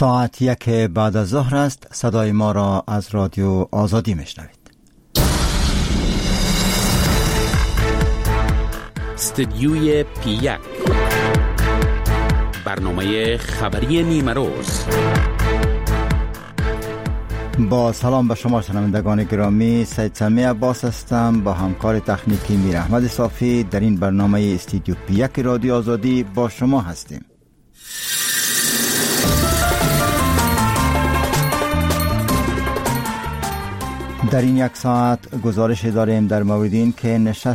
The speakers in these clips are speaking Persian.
ساعت 1 بعد از ظهر است. صدای ما را از رادیو آزادی میشنوید. استدیوی پی1 برنامه خبری نیمه روز. با سلام به شما شنوندگان گرامی، سید سمی عباس هستم. با همکار تکنیکی میر احمد صافی در این برنامه استدیو پی1 رادیو آزادی با شما هستیم. در این یک ساعت گزارش داریم در مورد این که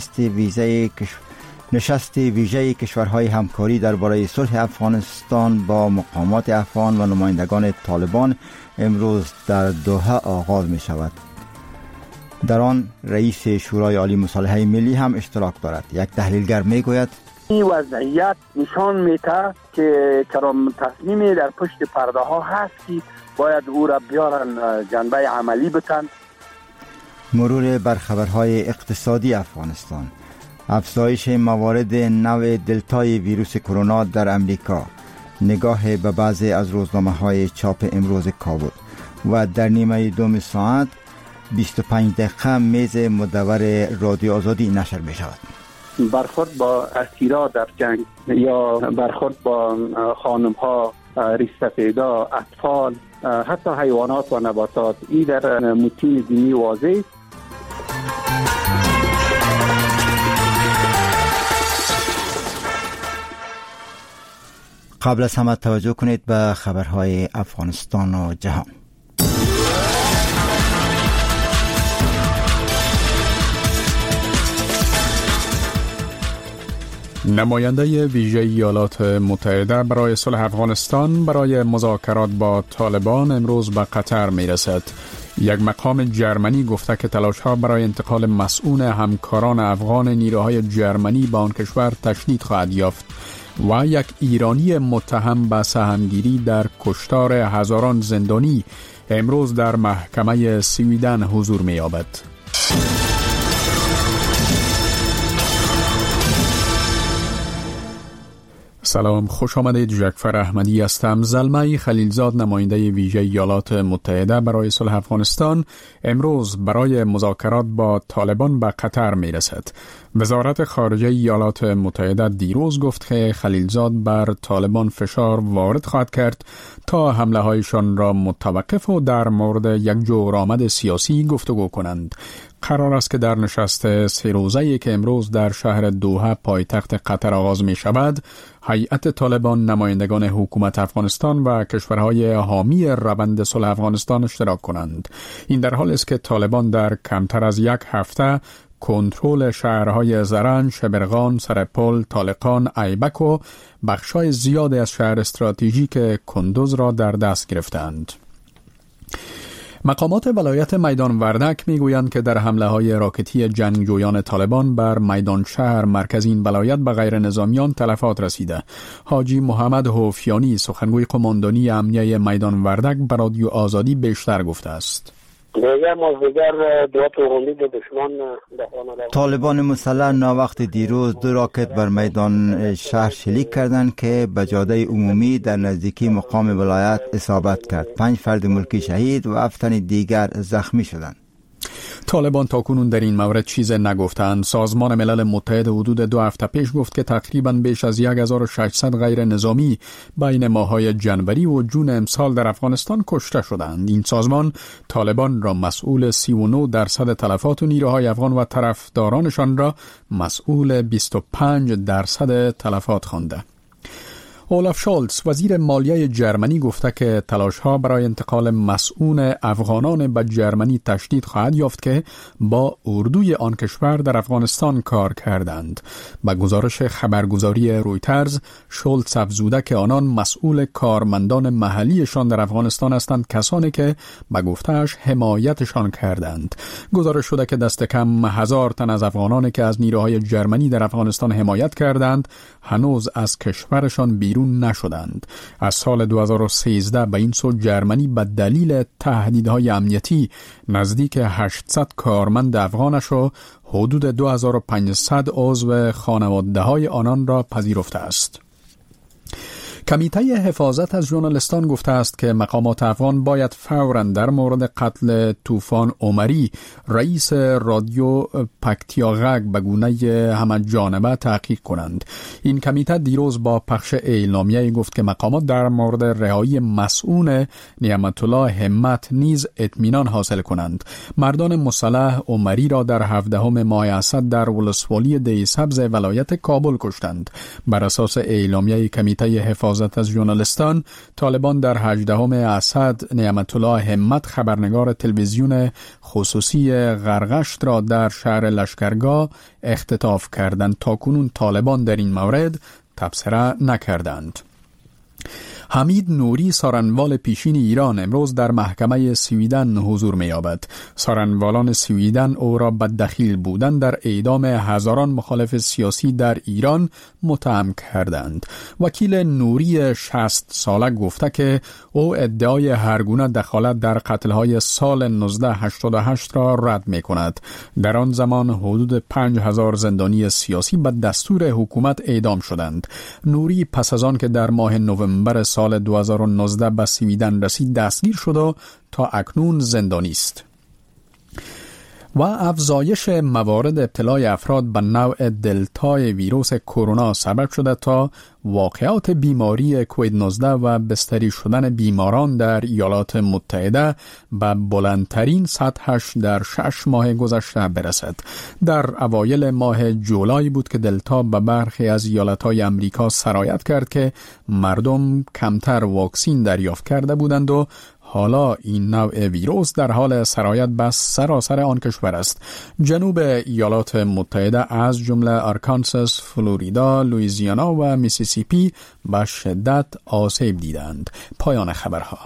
نشست ویژه کشورهای همکاری درباره صلح افغانستان با مقامات افغان و نمایندگان طالبان امروز در دوحه آغاز می شود. در آن رئیس شورای عالی مصالحه ملی هم اشتراک دارد. یک تحلیلگر می گوید این وضعیت نشان میده که تصمیمی در پشت پرده ها هست که باید او را بیارن جنبه عملی بتن. مرور بر خبرهای اقتصادی افغانستان، افزایش موارد نوع دلتای ویروس کرونا در امریکا، نگاه به بعضی از روزنامه‌های چاپ امروز کابل و در نیمه دوم ساعت 25 دقیقه میز مدور رادیو آزادی نشر می شود. برخورد با اسیرا در جنگ یا برخورد با خانم‌ها، ریش‌سفیدا، اطفال، حتی حیوانات و نباتات، این در متون دینی واضح است. قبل از همه توجه کنید به خبرهای افغانستان و جهان. نماینده ویژه ایالات متحده برای صلح افغانستان برای مذاکرات با طالبان امروز به قطر می رسد. یک مقام جرمنی گفته که تلاش‌ها برای انتقال مسئول همکاران افغان نیروهای جرمنی به آن کشور تشدید خواهد یافت و یک ایرانی متهم به سهمگیری در کشتار هزاران زندانی امروز در محکمه سویدن حضور می‌یابد. سلام، خوش آمدید. جعفر احمدی هستم. زلمه خلیلزاد، نماینده ویژه ایالات متحده برای صلح افغانستان، امروز برای مذاکرات با طالبان به قطر می رسد. وزارت خارجه ایالات متحده دیروز گفت که خلیلزاد بر طالبان فشار وارد خواهد کرد تا حمله هایشان را متوقف و در مورد یک جورآمد سیاسی گفتگو کنند. قرار است که در نشست 3 روزه‌ای که امروز در شهر دوحه پایتخت قطر آغاز می شود، هیئت طالبان، نمایندگان حکومت افغانستان و کشورهای حامی روند صلح افغانستان اشتراک کنند. این در حالی است که طالبان در کمتر از یک هفته کنترل شهرهای زرنج، شبرغان، سرپل، طالقان، ایبک و بخشای زیادی از شهر استراتژیک کندوز را در دست گرفتند. مقامات ولایت میدان وردک میگویند که در حمله های راکتی جنگجویان طالبان بر میدان شهر مرکز این ولایت به غیر نظامیان تلفات رسیده. حاجی محمد هوفیانی، سخنگوی قماندانی امنیه میدان وردک، به رادیو آزادی بیشتر گفته است. طالبان مسلح ناوقت دیروز 2 راکت بر میدان شهر شلیک کردند که به جاده عمومی در نزدیکی مقام ولایت اصابت کرد. 5 فرد ملکی شهید و 7 تن دیگر زخمی شدند. طالبان تاکنون در این مورد چیز نگفتند. سازمان ملل متحد حدود 2 هفته پیش گفت که تقریباً بیش از 1600 غیر نظامی بین ماه‌های جنوری و جون امسال در افغانستان کشته شدند. این سازمان طالبان را مسئول 39% تلفات و نیروهای افغان و طرفدارانشان را مسئول 25% تلفات خوانده. اولاف شولز، وزیر مالیه جرمنی، گفته که تلاش‌ها برای انتقال مسئول افغانان به جرمنی تشدید خواهد یافت که با اردوی آن کشور در افغانستان کار کردند. با گزارش خبرگزاری رویترز، شولز افزوده که آنان مسئول کارمندان محلیشان در افغانستان هستند، کسانی که به گفته‌اش حمایتشان کردند. گزارش شده که دست کم 1000 تن از افغانانی که از نیروهای جرمنی در افغانستان حمایت کردند هنوز از کشورشان بیرون نشدند. از سال 2013 به این سو جرمنی به دلیل تهدیدهای امنیتی نزدیک 800 کارمند افغانش و حدود 2500 عضو خانواده‌های آنان را پذیرفته است. کمیته حفاظت از ژورنالیستان گفته است که مقامات افغان باید فوراً در مورد قتل طوفان عمری رئیس رادیو پکتیاغک به گونه همه جانبه تحقیق کنند. این کمیته دیروز با پخش اعلامیه گفت که مقامات در مورد رهایی مسئول نعمت الله همت نیز اطمینان حاصل کنند. مردان مسلح عمری را در 17 ماه اسد در ولسوالی دی سبز ولایت کابل کشتند. بر اساس اعلامیه کمیته حفاظت از ژورنالیستان، طالبان در 18 اسد نعمت الله همت خبرنگار تلویزیون خصوصی غرغشت را در شهر لشکرگاه اختطاف کردند. تاکنون طالبان در این مورد تبصره نکردند. حمید نوری سارنوال پیشین ایران امروز در محکمه سویدن حضور می‌یابد. سارنوالان سویدن او را به دخیل بودن در اعدام هزاران مخالف سیاسی در ایران متهم کردند. وکیل نوری 60 ساله گفته که او ادعای هرگونه دخالت در قتل‌های سال 1988 را رد می‌کند. در آن زمان حدود 5000 زندانی سیاسی به دستور حکومت اعدام شدند. نوری پس از آن که در ماه نوامبر سال 2019 به سویدن رسید دستگیر شد و تا اکنون زندانی است. و افزایش موارد ابتلای افراد به نوع دلتای ویروس کرونا سبب شده تا واقعات بیماری کووید 19 و بستری شدن بیماران در ایالات متحده به بلندترین سطحش در 6 ماه گذشته برسد. در اوایل ماه جولای بود که دلتا به برخی از ایالت‌های امریکا سرایت کرد که مردم کمتر واکسین دریافت کرده بودند و حالا این نوع ویروس در حال سرایت به سراسر آن کشور است. جنوب ایالات متحده از جمله آرکانساس، فلوریدا، لوئیزیانا و میسیسیپی به شدت آسیب دیدند. پایان خبرها.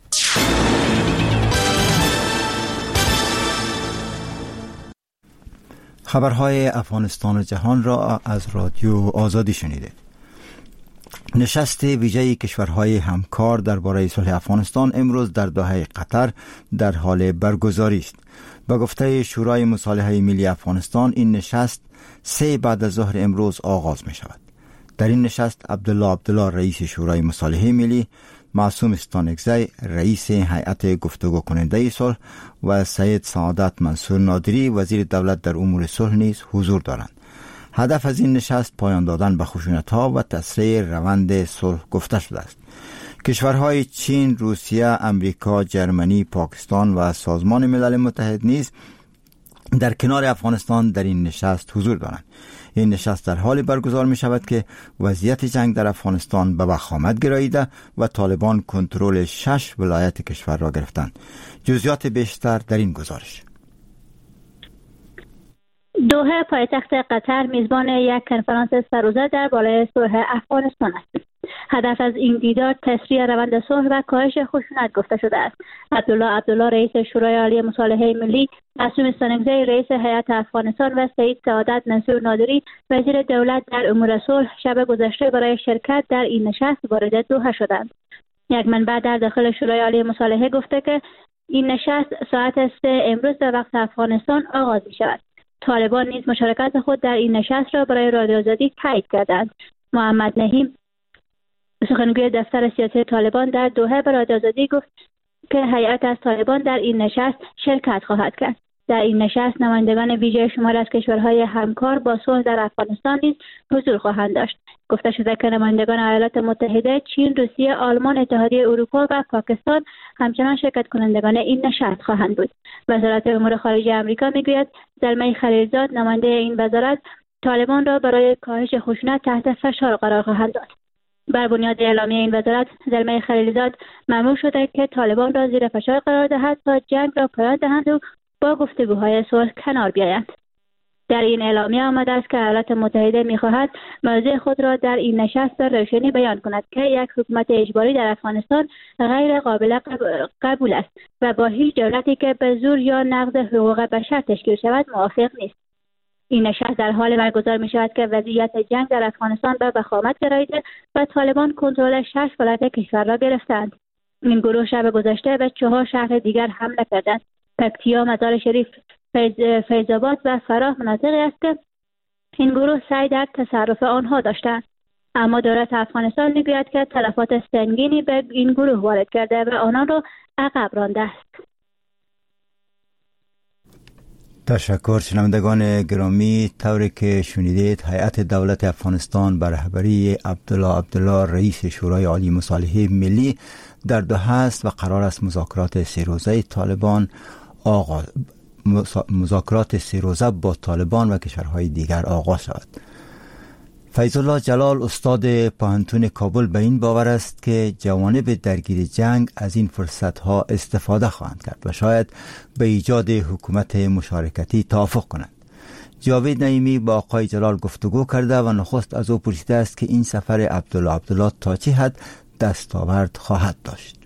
خبرهای افغانستان و جهان را از رادیو آزادی شنیدید. نشست ویژه کشورهای همکار درباره صلح افغانستان امروز در دوحه قطر در حال برگزاری است. به گفته شورای مصالحه ملی افغانستان این نشست 3 بعد از ظهر امروز آغاز می شود. در این نشست عبدالله رئیس شورای مصالحه ملی، معصوم استانکزی رئیس هیئت گفتگو کننده صلح و سید سعادت منصور نادری وزیر دولت در امور صلح نیز حضور دارند. هدف از این نشست پایان دادن به خشونت‌ها و تسریع روند صلح گفته شده است. کشورهای چین، روسیه، امریکا، جرمنی، پاکستان و سازمان ملل متحد نیز در کنار افغانستان در این نشست حضور دارند. این نشست در حال برگزار می شود که وضعیت جنگ در افغانستان به وخامت گراییده و طالبان کنترل 6 ولایت کشور را گرفتند. جزئیات بیشتر در این گزارش. دوحه پایتخت قطر میزبان یک کنفرانس سرروزه درباره صلح افغانستان است. هدف از این دیدار تسریع روند صلح و کاهش خشونت گفته شده است. عبدالله رئیس شورای عالی مصالحه ملی، معصوم استانکزی رئیس هیئت افغانستان و سید سعادت منصور نادری وزیر دولت در امور صلح شب گذشته برای شرکت در این نشست وارد دوحه شدند. یک منبع در داخل شورای عالی مصالحه گفته که این نشست ساعت 3 امروز به وقت افغانستان آغاز می شود. طالبان نیز مشارکت خود در این نشست را برای رادیو آزادی تایید کردند. محمد نهیم سخنگوی دفتر سیاسی طالبان در دوحه به رادیو آزادی گفت که هیئت از طالبان در این نشست شرکت خواهد کرد. در این نشست نمایندگان ویژه شمار از کشورهای همکار با صلح در افغانستان نیز حضور خواهند داشت. گفته شده که نمایندگان ایالات متحده، چین، روسیه، آلمان، اتحادیه اروپا و پاکستان همچنان شرکت کنندگان این نشست خواهند بود. وزارت امور خارجه آمریکا میگوید زلمه خلیلزاد نماینده این وزارت طالبان را برای کاهش خشونت تحت فشار قرار خواهند داد. بر بنیاد اعلامیه این وزارت، زلمه خلیلزاد مأمور شده که طالبان را زیر فشار قرار دهد تا جنگ را پایان دهند و با گفتگوهای صلح کنار بیایند. در این اعلامیه آمده است که ایالات متحده می‌خواهد موضع خود را در این نشست به روشنی بیان کند که یک حکومت اجباری در افغانستان غیر قابل قبول است و با هیچ دولتی که به زور یا نقض حقوق بشر تشکیل شود موافق نیست. این نشست در حال برگزار می شود که وضعیت جنگ در افغانستان به وخامت گراییده و طالبان کنترل 6 ولایت کشور را گرفتند. این گروه شب گذشته به 4 شهر دیگر حمله کردند. پکتیا، مزار شریف، فیض‌آباد و فراه مناطقی است که این گروه سعی در تصرف آنها داشتند. اما دولت افغانستان میگوید که تلفات سنگینی به این گروه وارد کرده و آنان را عقب رانده است. تشکر شنوندگان گرامی. طوری که شنیدید، هیئت دولت افغانستان به رهبری عبدالله رئیس شورای عالی مصالحه ملی در دوحه است و قرار است مذاکرات 3 روزه با طالبان و کشورهای دیگر آغاز شود. فیض الله جلال استاد پوهنتون کابل به این باور است که جوانب درگیر جنگ از این فرصتها استفاده خواهند کرد و شاید به ایجاد حکومت مشارکتی توافق کنند. جاوید نعیمی با آقای جلال گفتگو کرده و نخست از او پرسیده است که این سفر عبدالله تا چه حد دستاورد خواهد داشت.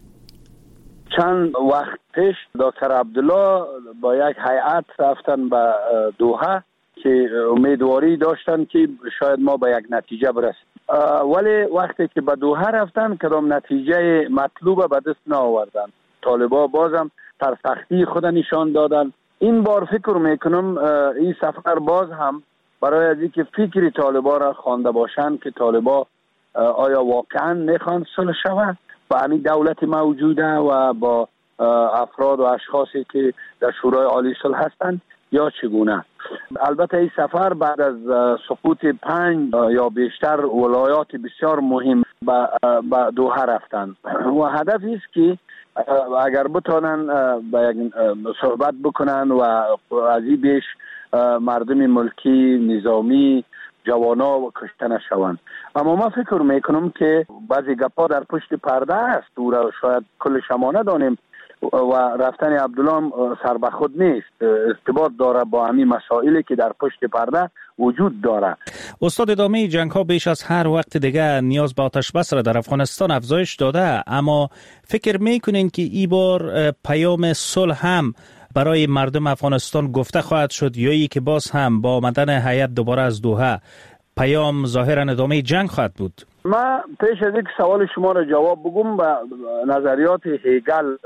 چند وقت پیش دکتر عبدالله با یک هیئت رفتن به دوحه که امیدواری داشتن که شاید ما به یک نتیجه برسیم، ولی وقتی که به دوحه رفتن کدام نتیجه مطلوب به دست نآوردن. طالبا بازم سرسختی خود نشان دادن. این بار فکر میکنم این سفر باز هم برای از اینکه فکری طالبا را خوانده باشند که طالبا آیا واقعا میخوان صلح شود با همین دولت موجوده و با افراد و اشخاصی که در شورای عالی صلح هستند یا چگونه. البته این سفر بعد از سقوط 5 یا بیشتر ولایات بسیار مهم به دوحه رفتن و هدف است که اگر بتانن با یک صحبت بکنن و از این بیش مردم ملکی نظامی جوانا و کشته نشوند. اما من فکر میکنم که بعضی گپا در پشت پرده است، او را شاید کل شما ندانیم و رفتن عبدالله سر به خود نیست، ارتباط داره با همین مسائلی که در پشت پرده وجود داره. استاد، ادامه جنگ ها بیش از هر وقت دیگه نیاز به آتش بس را در افغانستان افزایش داده، اما فکر میکنین که این بار پیام صلح هم برای مردم افغانستان گفته خواهد شد یا ای که باز هم با آمدن هیئت دوباره از دوحه پیام ظاهرا ادامه جنگ خواهد بود؟ من پیش از اینکه سوال شما را جواب بگم به نظریات هگل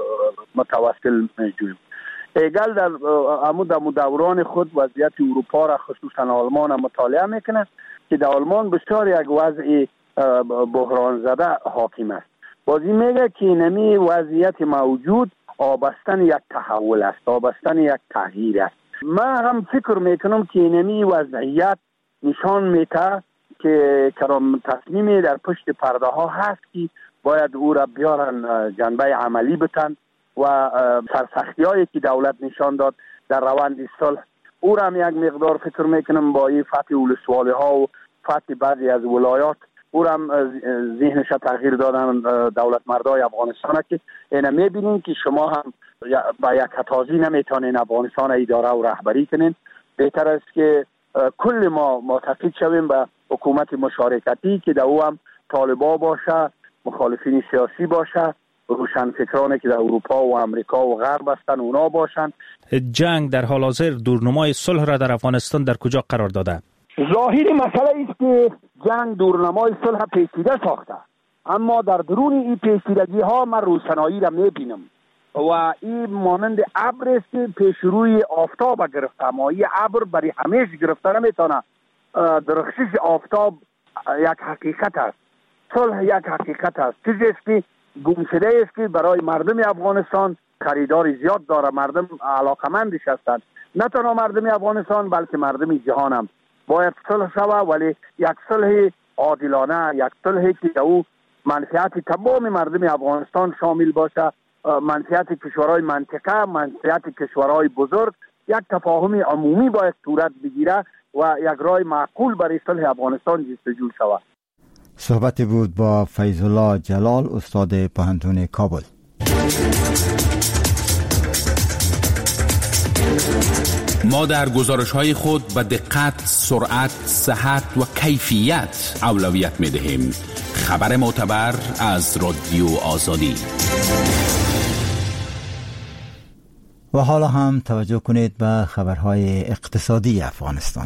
متوسل می‌جویم. هگل در دوران خود وضعیت اروپا را خصوصا آلمان مطالعه میکنه که در آلمان بسیار یک وضع بحران زده حاکم است. بازی میگه که نمی وضعیت موجود آبستن یک تحول است، آبستن یک تغییر است. من هم فکر میکنم که نمی وضعیت نشان میده که کرام تصمیمی در پشت پرده ها هست که باید او را بیارن جنبه عملی بتن و سرسختی هایی که دولت نشان داد در روند صلح او را هم یک مقدار فکر میکنم با این فتح ولسوالی ها و فتح بعضی از ولایات او را هم ذهنش تغییر دادن دولت مردای افغانستان که اینا میبینین که شما هم با یک کتازی نمیتونین افغانستان اداره و رهبری کنین. بهتر است که کل ما متفق شویم به حکومت مشارکتی که در او هم طالبا باشه، مخالفین سیاسی باشه، روشنفکرانی که در اروپا و امریکا و غرب هستن اونا باشن. جنگ در حال حاضر دورنمای صلح را در افغانستان در کجا قرار داده؟ ظاهری مسئله است که جنگ دورنمای صلح پیچیده ساخته، اما در درون این پیچیدگی ها من روشنایی را میبینم و این مانند ابر است که پیش روی آفتاب گرفته، اما این ابر برای همیشه گرفته نمیتونه. درخشش آفتاب یک حقیقت است، صلح یک حقیقت است، چیزی است که گمشده است که برای مردم افغانستان خریدار زیاد داره، مردم علاقمندش هستند. نه تنها مردم افغانستان بلکه مردم جهان هم باید صلح شود، ولی یک صلح عادلانه، یک صلحی که او منفعت تمام مردم افغانستان شامل باشه، منفعت کشورهای منطقه، منفعت کشورهای بزرگ، یک تفاهم عمومی باید صورت بگیره و یک راه معقول برای صلح افغانستان جستجو شود. صحبت بود با فیض الله جلال استاد پوهنتون کابل. ما در گزارش‌های خود به دقت، سرعت، صحت و کیفیت اولویت می‌دهیم. خبر معتبر از رادیو آزادی. و حالا هم توجه کنید به خبرهای اقتصادی افغانستان.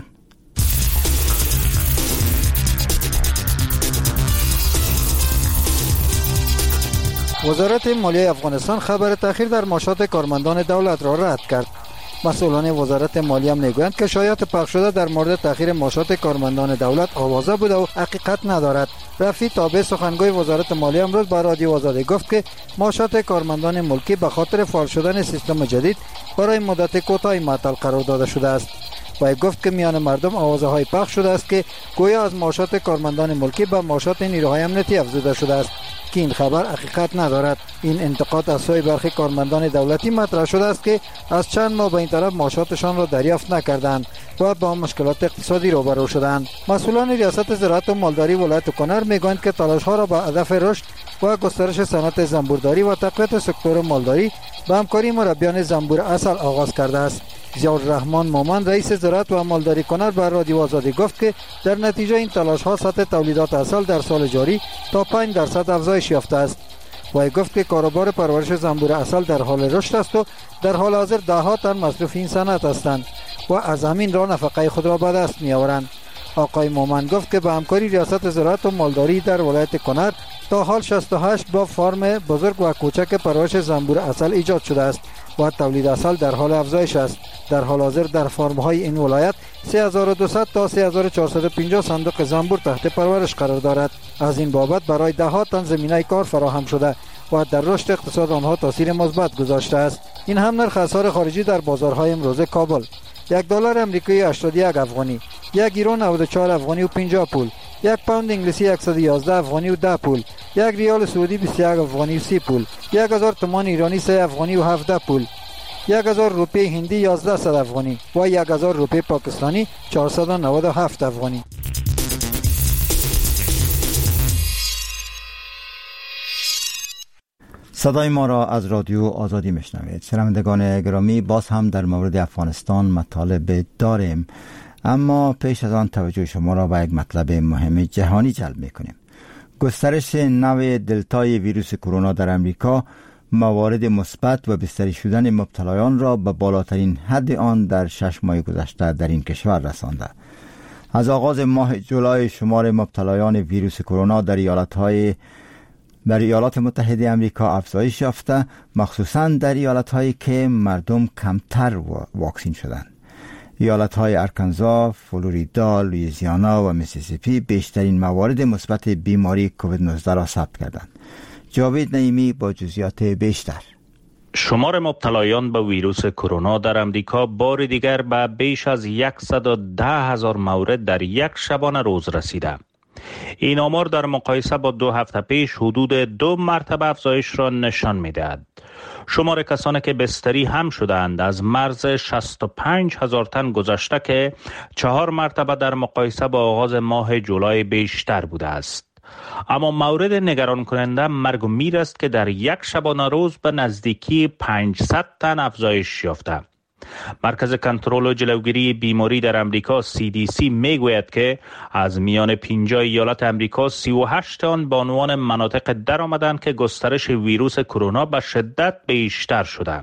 وزارت مالیه افغانستان خبر تأخیر در معاشات کارمندان دولت را رد کرد. مسئولان وزارت مالیه هم میگویند که شایعات پخش شده در مورد تأخیر معاشات کارمندان دولت آوازه بوده و حقیقت ندارد. رفیع تابع سخنگوی وزارت مالیه امروز به رادیو آزادی گفت که معاشات کارمندان ملکی به خاطر فعال شدن سیستم جدید برای مدت کوتاهی معطل قرار داده شده است. و گفت که میان مردم آوازه های پخش شده است که گویا از معاشات کارمندان ملکی به معاشات نیروهای امنیتی افزوده شده است که این خبر حقیقت ندارد. این انتقاد از سوی برخی کارمندان دولتی مطرح شده است که از چند ماه به این طرف معاشاتشان را دریافت نکردند و با مشکلات اقتصادی روبرو شدند. مسئولان ریاست زراعت و مالداری ولایت کنر میگویند که تلاش‌ها را به هدف رشد و گسترش صنعت زنبورداری و تقویت سکتور مالداری به همکاری مربیان زنبور اصل آغاز کرده است. ضیاءالرحمن مومن رئیس زراعت و مالداری کنر بر رادیو آزادی گفت که در نتیجه این تلاش‌ها سطح تولیدات اصل در سال جاری تا 5% افزایش یافته است. و گفت که کاروبار پرورش زنبور اصل در حال رشد است و در حال حاضر ده‌ها تن مصروف این صنعت هستند و از همین راه نفقه خود را به دست می‌آورند. آقای مومن گفت که به همکاری ریاست زراعت و مالداری در ولایت کنر تا حال 68 با فارم بزرگ و کوچک پرورش زنبور اصل ایجاد شده است و تولید اصل در حال افزایش است. در حال حاضر در فارم‌های این ولایت 3200 تا 3450 صندوق زنبور تحت پرورش قرار دارد. از این بابت برای ده‌ها تن زمینه کار فراهم شده و در رشد اقتصاد آنها تاثیر مثبت گذاشته است. این هم نرخ اسعار خارجی در بازارهای امروز کابل: $1 امریکایی 81 افغانی، 1 یورو 94 افغانی و 50 پول، 1 پوند انگلیسی 111 افغانی و 10 پول، 1 ریال سعودی 21 افغانی و 30 پول، 1000 تومان ایرانی 3 افغانی و 17 پول، 1000 روپیه هندی 1100 افغانی و 1000 روپیه پاکستانی 497 افغانی. صدای ما را از رادیو آزادی میشنوید. شنوندگان گرامی، باز هم در مورد افغانستان مطالب داریم، اما پیش از آن توجه شما را به یک مطلب مهم جهانی جلب میکنیم. گسترش نوع دلتای ویروس کرونا در امریکا موارد مثبت و بستری شدن مبتلایان را به بالاترین حد آن در 6 ماه گذشته در این کشور رسانده. از آغاز ماه جولای شمار مبتلایان ویروس کرونا در ایالات متحده آمریکا افزایش یافته، مخصوصاً در ایالت‌هایی که مردم کمتر واکسین شدند. ایالت‌های ارکانزا، فلوریدا، لوئیزیانا و میسیسیپی بیشترین موارد مثبت بیماری کووید 19 را ثبت کردند. جاوید نعیمی با جزئیات بیشتر. شمار مبتلایان به ویروس کرونا در امریکا بار دیگر به بیش از 110,000 مورد در یک شبانه روز رسیده. این آمار در مقایسه با 2 هفته پیش حدود 2 مرتبه افزایش را نشان می‌دهد. شمار کسانی که بستری هم شدند از مرز 65,000 تن گذشته که 4 مرتبه در مقایسه با آغاز ماه جولای بیشتر بوده است. اما مورد نگران کننده مرگ و میر است که در یک شبانه روز به نزدیکی 500 تن افزایش یافته. مرکز کنترل و جلوگیری بیماری در امریکا CDC میگوید که از میان 50 ایالت امریکا 38 آن به عنوان مناطق در آمدند که گسترش ویروس کرونا به شدت بیشتر شده.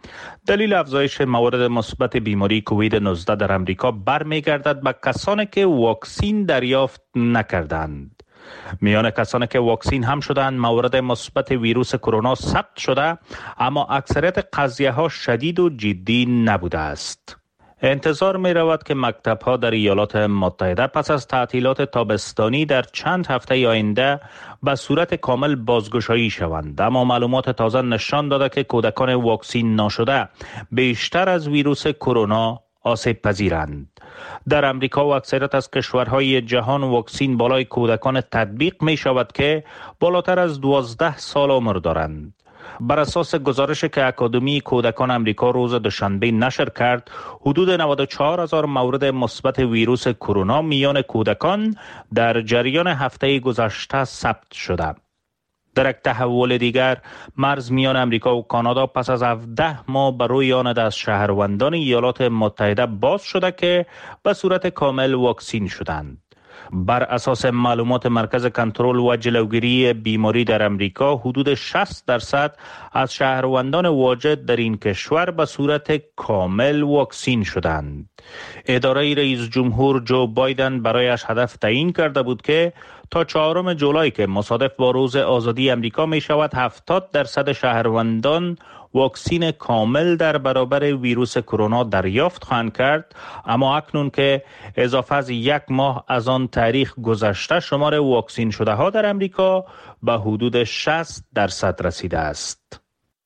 دلیل افزایش موارد مثبت بیماری کووید 19 در امریکا برمیگردد به کسانی که واکسین دریافت نکردند. میان کسانی که واکسین هم شدند موارد مثبت ویروس کرونا ثبت شده، اما اکثریت قضیه ها شدید و جدی نبوده است. انتظار می رود که مکتب ها در ایالات متحده پس از تعطیلات تابستانی در چند هفته آینده به صورت کامل بازگشایی شوند، اما معلومات تازه نشان داده که کودکان واکسین نشده بیشتر از ویروس کرونا آسیب پذیرند. در امریکا و اکثریت از کشورهای جهان واکسین بالای کودکان تطبیق می شود که بالاتر از 12 سال عمر دارند. بر اساس گزارشی که اکادمی کودکان امریکا روز دوشنبه نشر کرد، حدود 94,000 مورد مثبت ویروس کرونا میان کودکان در جریان هفته گذشته ثبت شده. در یک تحول دیگر، مرز میان امریکا و کانادا پس از 17 ماه بر روی آن از شهروندان ایالات متحده باز شده که به صورت کامل واکسین شدند. بر اساس معلومات مرکز کنترل و جلوگیری بیماری در امریکا، حدود 60% از شهروندان واجد در این کشور به صورت کامل واکسین شدند. اداره رئیس جمهور جو بایدن برایش هدف تعیین کرده بود که تا 4 جولای که مصادف با روز آزادی امریکا می شود 70% شهروندان واکسین کامل در برابر ویروس کرونا دریافت خواهند کرد، اما اکنون که اضافه از 1 ماه از آن تاریخ گذشته، شمار واکسین شده ها در امریکا به حدود 60% رسیده است.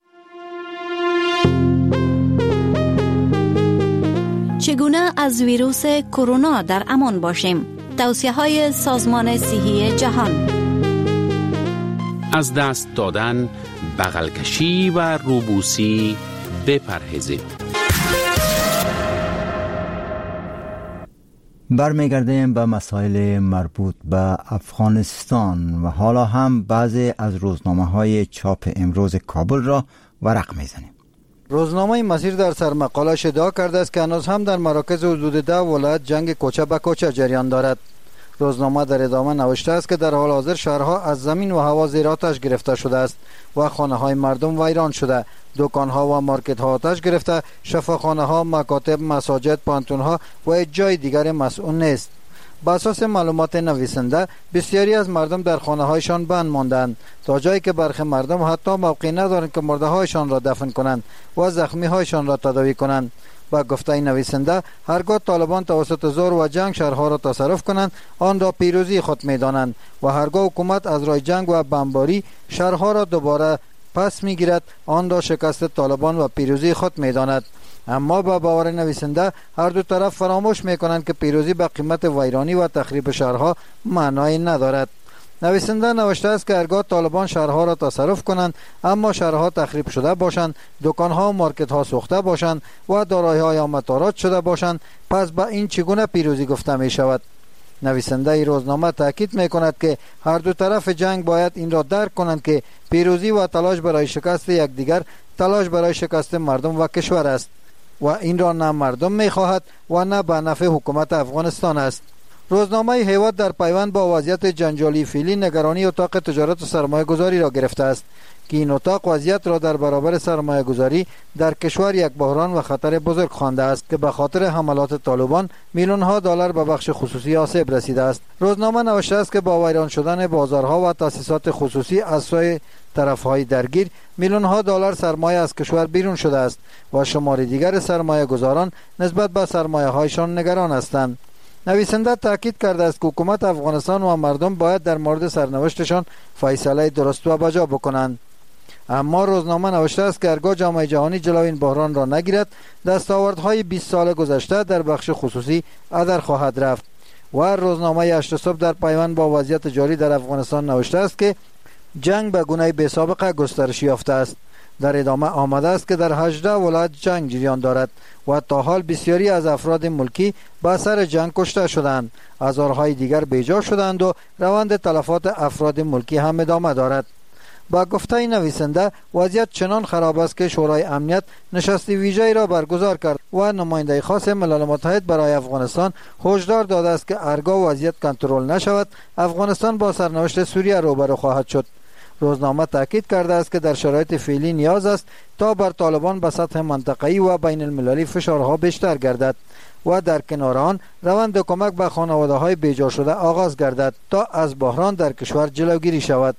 چگونه از ویروس کرونا در امان باشیم؟ توصیه‌های سازمان صحی جهان. از دست دادن، بغل کشی و روبوسی بپرهیزید. برمیگردیم به مسائل مربوط به افغانستان و حالا هم بعضی از روزنامه‌های چاپ امروز کابل را ورق می‌زنیم. روزنامه مسیر در سرمقالش ادعا کرده است که هنوز هم در مراکز حدود 10 ولایت جنگ کوچه به کوچه جریان دارد. روزنامه در ادامه نوشته است که در حال حاضر شهرها از زمین و هوا زیر آتش گرفته شده است و خانه‌های مردم ویران شده، دکان‌ها و مارکت‌ها آتش گرفته، شفاخانه‌ها، مکاتب، مساجد، پانتون‌ها و جای دیگر مسئول نیست. بر اساس معلومات نویسنده، بسیاری از مردم در خانه‌هایشان بند ماندند، تا جایی که برخی مردم حتی موقعی ندارند که مرده‌هایشان را دفن کنند و زخمی‌هایشان را تداوی کنند. با گفته نویسنده، هرگاه طالبان توسط زور و جنگ شهرها را تصرف کنند، آن را پیروزی خود می‌دانند و هرگاه حکومت از راه جنگ و بمباری شهرها را دوباره پس می‌گیرد، آن را شکست طالبان و پیروزی خود می‌داند. اما با باور نویسنده، هر دو طرف فراموش می‌کنند که پیروزی به قیمت ویرانی و تخریب شهرها معنایی ندارد. نویسنده نوشته است که هرگاه طالبان شهرها را تصرف کنند اما شهرها تخریب شده باشند، دکان‌ها و مارکت‌ها سوخته باشند و دارایی‌ها یا مطارات شده باشند، پس به این چگونه پیروزی گفته می شود؟ نویسنده ای روزنامه تاکید می کند که هر دو طرف جنگ باید این را درک کنند که پیروزی و تلاش برای شکست یکدیگر تلاش برای شکست مردم و کشور است و این را نه مردم می خواهد و نه به نفع حکومت افغانستان است. روزنامه هیواد در پیوند با وضعیت جنجالی فعلی نگرانی اتاق تجارت و سرمایه گذاری را گرفته است که این اتاق وضعیت را در برابر سرمایه گذاری در کشور یک بحران و خطر بزرگ خوانده است که به خاطر حملات طالبان میلیون ها دلار به بخش خصوصی آسیب رسیده است. روزنامه نوشته است که با ویران شدن بازارها و تأسیسات خصوصی از سوی طرفهای درگیر، میلیون ها دلار سرمایه از کشور بیرون شده است و شمار دیگر سرمایه گذاران نسبت به سرمایه هایشان نگران هستند. نویسنده تاکید کرده است که حکومت افغانستان و مردم باید در مورد سرنوشتشان فیصله درست و بجا بکنند. اما روزنامه نوشته است که هرگاه جامعه جهانی جلوی این بحران را نگیرد، دستاوردهای 20 سال گذشته در بخش خصوصی هدر خواهد رفت. و روزنامه 8 صبح در پیوند با وضعیت جاری در افغانستان نوشته است که جنگ به گونه بی سابقه گسترش یافته است. در ادامه آمده است که در 18 ولایت جنگ جریان دارد و تا حال بسیاری از افراد ملکی به اثر جنگ کشته شدند، هزارهای دیگر بیجا شدند و روند تلفات افراد ملکی هم ادامه دارد. با گفته نویسنده، وضعیت چنان خراب است که شورای امنیت نشست ویژه‌ای را برگزار کرد و نماینده خاص ملل متحد برای افغانستان هشدار داده است که هرگاه وضعیت کنترل نشود، افغانستان با سرنوشت سوریه روبرو خواهد شد. روزنامه تاکید کرده است که در شرایط فعلی نیاز است تا بر طالبان به سطح منطقه‌ای و بین المللی فشارها بیشتر گردد و در کنار آن روند کمک به خانواده‌های بیجا شده آغاز گردد تا از بحران در کشور جلوگیری شود.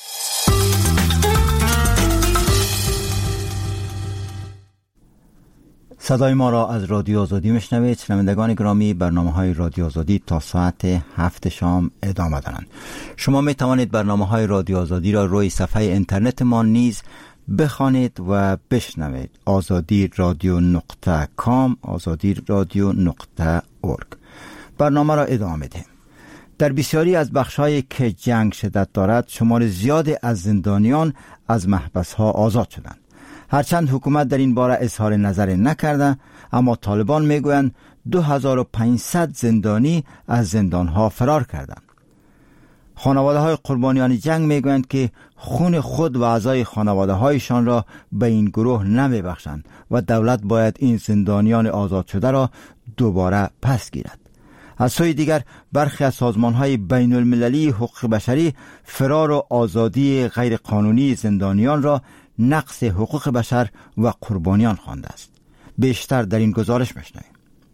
صدای ما را از رادیو آزادی میشنوید. شنوندگان گرامی، برنامه‌های رادیو آزادی تا ساعت 7 شام ادامه دارند. شما می توانید برنامه‌های رادیو آزادی را روی صفحه اینترنت ما نیز بخوانید و بشنوید. azadiradio.com azadiradio.org. برنامه را ادامه می‌دهیم. در بسیاری از بخش‌هایی که جنگ شدت دارد، شمار زیادی از زندانیان از محبس‌ها آزاد شدند. هرچند حکومت در این باره اظهار نظر نکرده، اما طالبان میگویند 2500 زندانی از زندانها فرار کردند. خانواده های قربانیان جنگ میگویند که خون خود و اعضای خانواده هایشان را به این گروه نمیبخشند و دولت باید این زندانیان آزاد شده را دوباره پس گیرد. از سوی دیگر برخی از سازمان‌های بین المللی حقوق بشری فرار و آزادی غیر قانونی زندانیان را نقض حقوق بشر و قربانیان خوانده است. بیشتر در این گزارش میشنویم.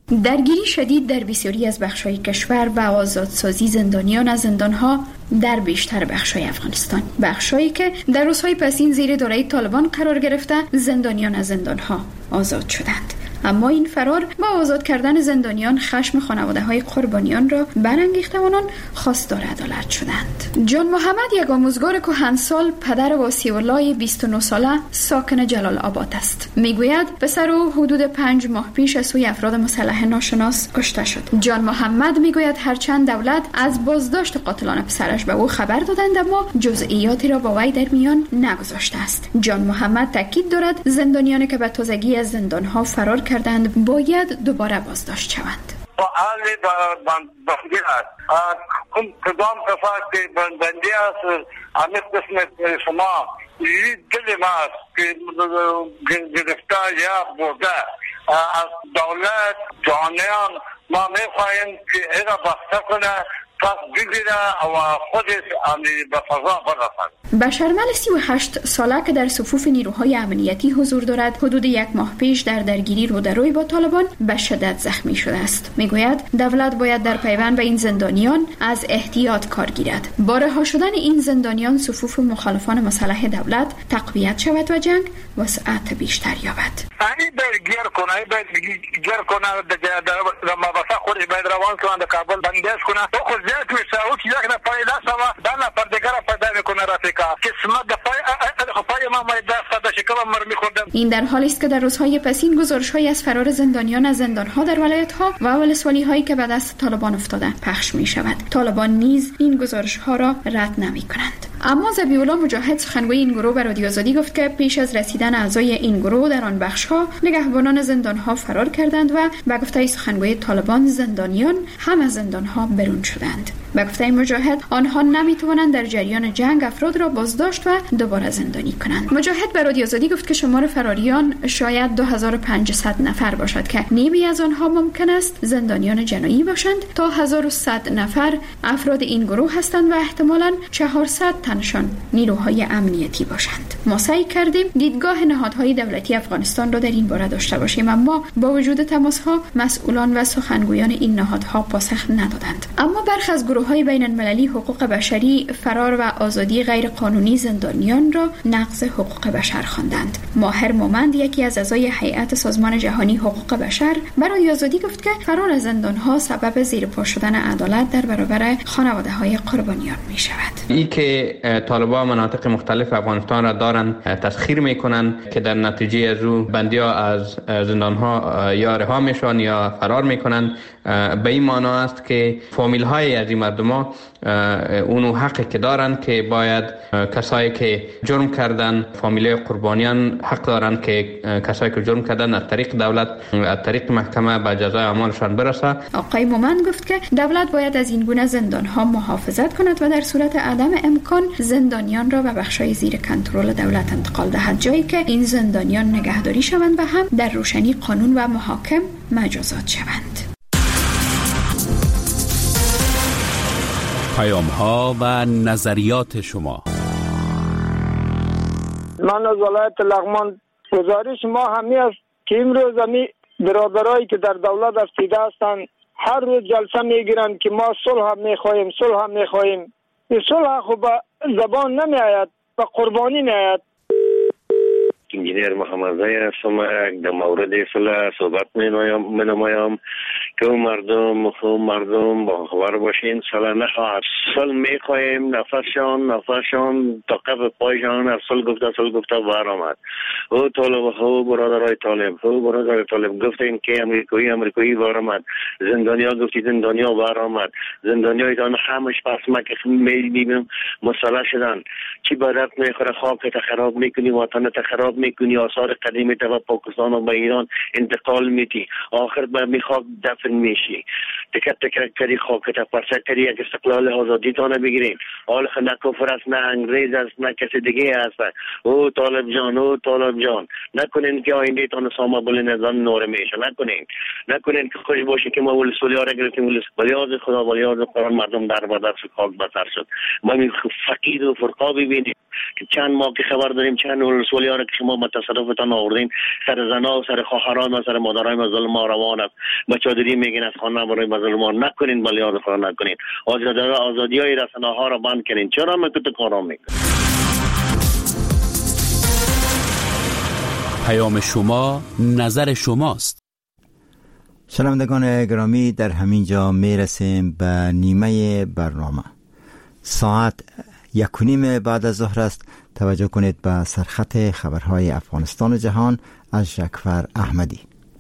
درگیری شدید در بسیاری از بخش‌های کشور و آزادسازی زندانیان از زندان‌ها در بیشتر بخش‌های افغانستان، بخش‌هایی که در روزهای پسین زیر دوره طالبان قرار گرفته، زندانیان از زندان‌ها آزاد شدند. اما این فرار با آزاد کردن زندانیان خشم خانواده‌های قربانیان را برانگیخته و آنان خواستار عدالت شدند. جان محمد یک آموزگار کهنسال، پدر واسی‌الله 29 ساله ساکن جلال آباد است. میگوید پسر او حدود 5 ماه پیش از سوی افراد مسلح ناشناس کشته شد. جان محمد میگوید هرچند دولت از بازداشت قاتلان پسرش به او خبر دادند، اما جزئیاتی را با وی در میان نگذاشته است. جان محمد تاکید دارد زندانیانی که به تازگی از زندان‌ها فرار کردند باید دوباره بازداشت شوند. فعال بندی است. کدام کسان که بندی است همین قسم شما دل ما است که گرفتار یا برده از دولت جانیان ما میخواهیم که اینا بخته کنه پس بگیره و خودش به فضا برسد. بشرمل 38 ساله که در صفوف نیروهای امنیتی حضور دارد حدود 1 ماه پیش در درگیری رودروی با طالبان به شدت زخمی شده است. میگوید دولت باید در پیوند به این زندانیان از احتیاط کار گیرد. با رها شدن این زندانیان صفوف مخالفان مسلح دولت تقویت شود و جنگ وسعت بیشتر یابد. این باید گیر کنه در مباحث خود باید روان کنه در کابل بندش کنه تو خود زیاد میشه او که یک نفر لسوا در نفر دیگر پیدا میکنه رفیقا قسمت پای ما دست شکل مر میخوردم. این در حالی است که در روزهای پسین گزارش‌هایی از فرار زندانیان از زندان‌ها در ولایت‌ها و ولسوالی‌هایی که به دست طالبان افتاده پخش می‌شود. طالبان نیز این گزارش‌ها را رد نمی‌کنند. اما ذبیح‌الله مجاهد سخنگوی این گروه به رادیو آزادی گفت که پیش از رسیدن اعضای این گروه در آن بخش‌ها نگهبانان زندان‌ها فرار کردند و به گفته سخنگوی طالبان زندانیان هم از زندان‌ها برون شدند. به گفته مجاهد آنها نمی‌توانند در جریان جنگ افراد را بازداشت و دوباره زندانی کنند. مجاهد به رادیو آزادی گفت که شمار فراریان شاید 2500 نفر باشد که نیمی از آنها ممکن است زندانیان جنایی باشند تا 1100 نفر افراد این گروه هستند و احتمالاً 400 تنشان نیروهای امنیتی باشند. ما سعی کردیم دیدگاه نهادهای دولتی افغانستان را در این باره داشته باشیم، اما با وجود تماس‌ها مسئولان و سخنگویان این نهادها پاسخ ندادند. اما برخی از گروه‌های بین‌المللی حقوق بشری فرار و آزادی غیر قانونی زندانیان را نقض حقوق بشر خواندند. ماهر مومند یکی از اعضای هیئت سازمان جهانی حقوق بشر برای آزادی گفت که فرار از زندان‌ها سبب زیرپا شدن عدالت در برابر خانواده‌های قربانیان می‌شود. این که طالبان مناطق مختلف افغانستان را دارن تسخیر میکنن که در نتیجه از او بندی‌ها از زندان‌ها یا رها میشن یا فرار میکنن، به این معنی است که فامیل‌های از این مردم‌ها اونو حقی که دارن که باید کسایی که جرم کردن، فامیل‌های قربانیان حق دارن که کسایی که جرم کردن از طریق دولت، از طریق محکمه به جزای اعمالشان برسه. آقای مومند گفت که دولت باید از این گونه زندان‌ها محافظت کند و در صورت عدم امکان زندانیان را به بخش‌های زیر کنترل دولت انتقال دهد، جایی که این زندانیان نگهداری شوند و هم در روشنی قانون و محاکم مجازات شوند. پیام‌ها و نظریات شما. من از ولایت لغمان گزارش ما همی است که امروز همی برادرایی که در دولت افسیده هستند هر روز جلسه میگیرند که ما صلح میخواهیم. این صلح خب به زبان نمی آید، به قربانی می آید. انجینیر محمد زایی هستم. در مورد صلح صحبت می که مردم با خبر باشین. صلح نخواهد. صلح میخواهیم، نفسشان تا قبل پایشان از صلح گفته بر آمد. او برادرای طالب گفتین که امریکایی بر آمد. زندانیا گفتید زندانیا بر آمد. زندانیای دان همش پس مکه میبینیم مسلح شدن. چی برات میخوره؟ خاک خراب میکنی، وطن خراب میکنی، آثار قدیمی تا پاکستان و به ایران انتقال میدی. آخر به میخواد دفع دفن میشی، تکت کردی خاکت پرسک کردی، یک استقلال آزادی تانه بگیرین. حال نه کفر است، نه انگریز است، نه کسی دیگه است. او طالب جان نکنین که آینده تان ساما بل نظام نور میشه. نکنین که خوش باشه که ما ولسوالی ها را گرفتیم، ولیاز خدا ولیاز قرآن مردم در بدر شد، خاک بسر شد. ما می فقید و فرقا ببینیم که چند ماه که خبر داریم چند ولسوالی ها را که شما به تصرفتان آوردین، سر زنا و سر خواهران و سر مادرای ما ظلم ها روان است. بچادری میگین از خانه برای ظلم ها. نکنین ولیاز خدا نکنین. آزادی های رسانه ها را بند کنین. چرا مکت کارا میکنین؟ پیام شما، نظر شماست. شنوندگان گرامی، در همین جا میرسیم به نیمه برنامه. ساعت 1:30 بعد از ظهر است. توجه کنید به سرخط خبرهای افغانستان و جهان از جعفر احمدی.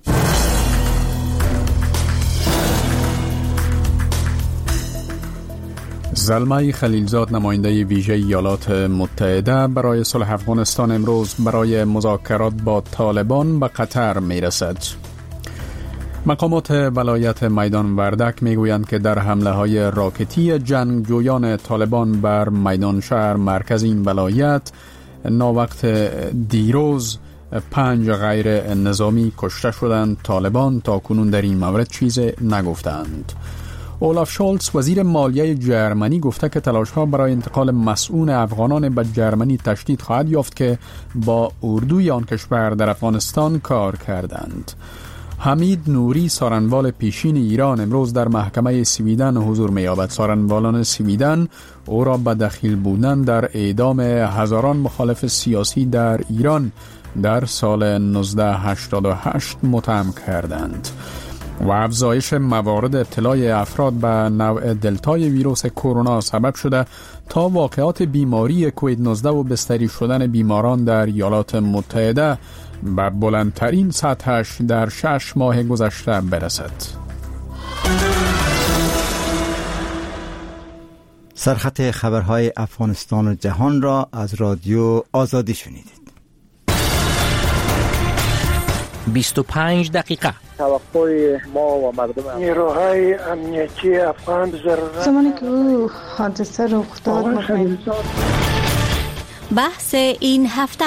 زلمه خلیلزاد، نماینده ویژه ایالات متحده برای صلح افغانستان، امروز برای مذاکرات با طالبان به قطر می رسد. مقامات ولایت میدان وردک می گویند که در حمله های راکتی جنگجویان طالبان بر میدان شهر مرکز این ولایت ناوقت دیروز 5 غیر نظامی کشته شدند. طالبان تا کنون در این مورد چیز نگفتند. اولاف شولتز، وزیر مالیه جرمنی، گفته که تلاش‌ها برای انتقال مسئول افغانان به جرمنی تشدید خواهد یافت که با اردوی آن کشور در افغانستان کار کردند. حمید نوری، سارنوال پیشین ایران، امروز در محکمه سویدن حضور می‌یابد. سارنوالان سویدن او را به دخیل بودن در اعدام هزاران مخالف سیاسی در ایران در سال 1988 متهم کردند. و افزایش موارد ابتلای افراد به نوع دلتای ویروس کرونا سبب شده تا واقعات بیماری کووید 19 و بستری شدن بیماران در ایالات متحده به بلندترین سطحش در 6 ماه گذشته برسد. سرخط خبرهای افغانستان و جهان را از رادیو آزادی شنیدید. 25 دقیقه. توقع ما و مردم نیروهای امنیتی افغان ضرورت زمانی که او حادثه رخ داد بحث این هفته.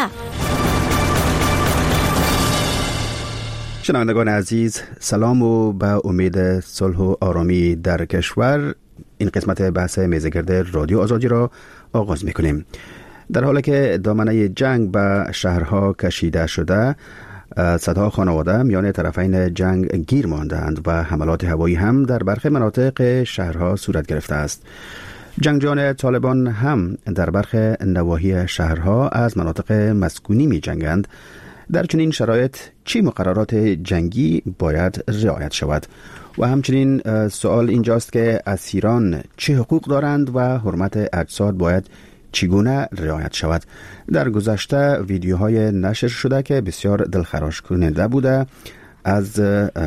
شنوندگان عزیز، سلام و به امید صلح و آرامی در کشور. این قسمت بحث میزگرد رادیو آزادی را آغاز میکنیم. در حالی که دامنه جنگ به شهرها کشیده شده، صدها خانواده میان طرفین جنگ گیر ماندند و حملات هوایی هم در برخی مناطق شهرها صورت گرفته است. جنگجویان طالبان هم در برخی نواحی شهرها از مناطق مسکونی می جنگند. در چنین شرایط چی مقررات جنگی باید رعایت شود؟ و همچنین سوال اینجاست که اسیران چه حقوق دارند و حرمت اجساد باید چگونه رعایت شود؟ در گذشته ویدیوهای نشر شده که بسیار دلخراش کننده بوده از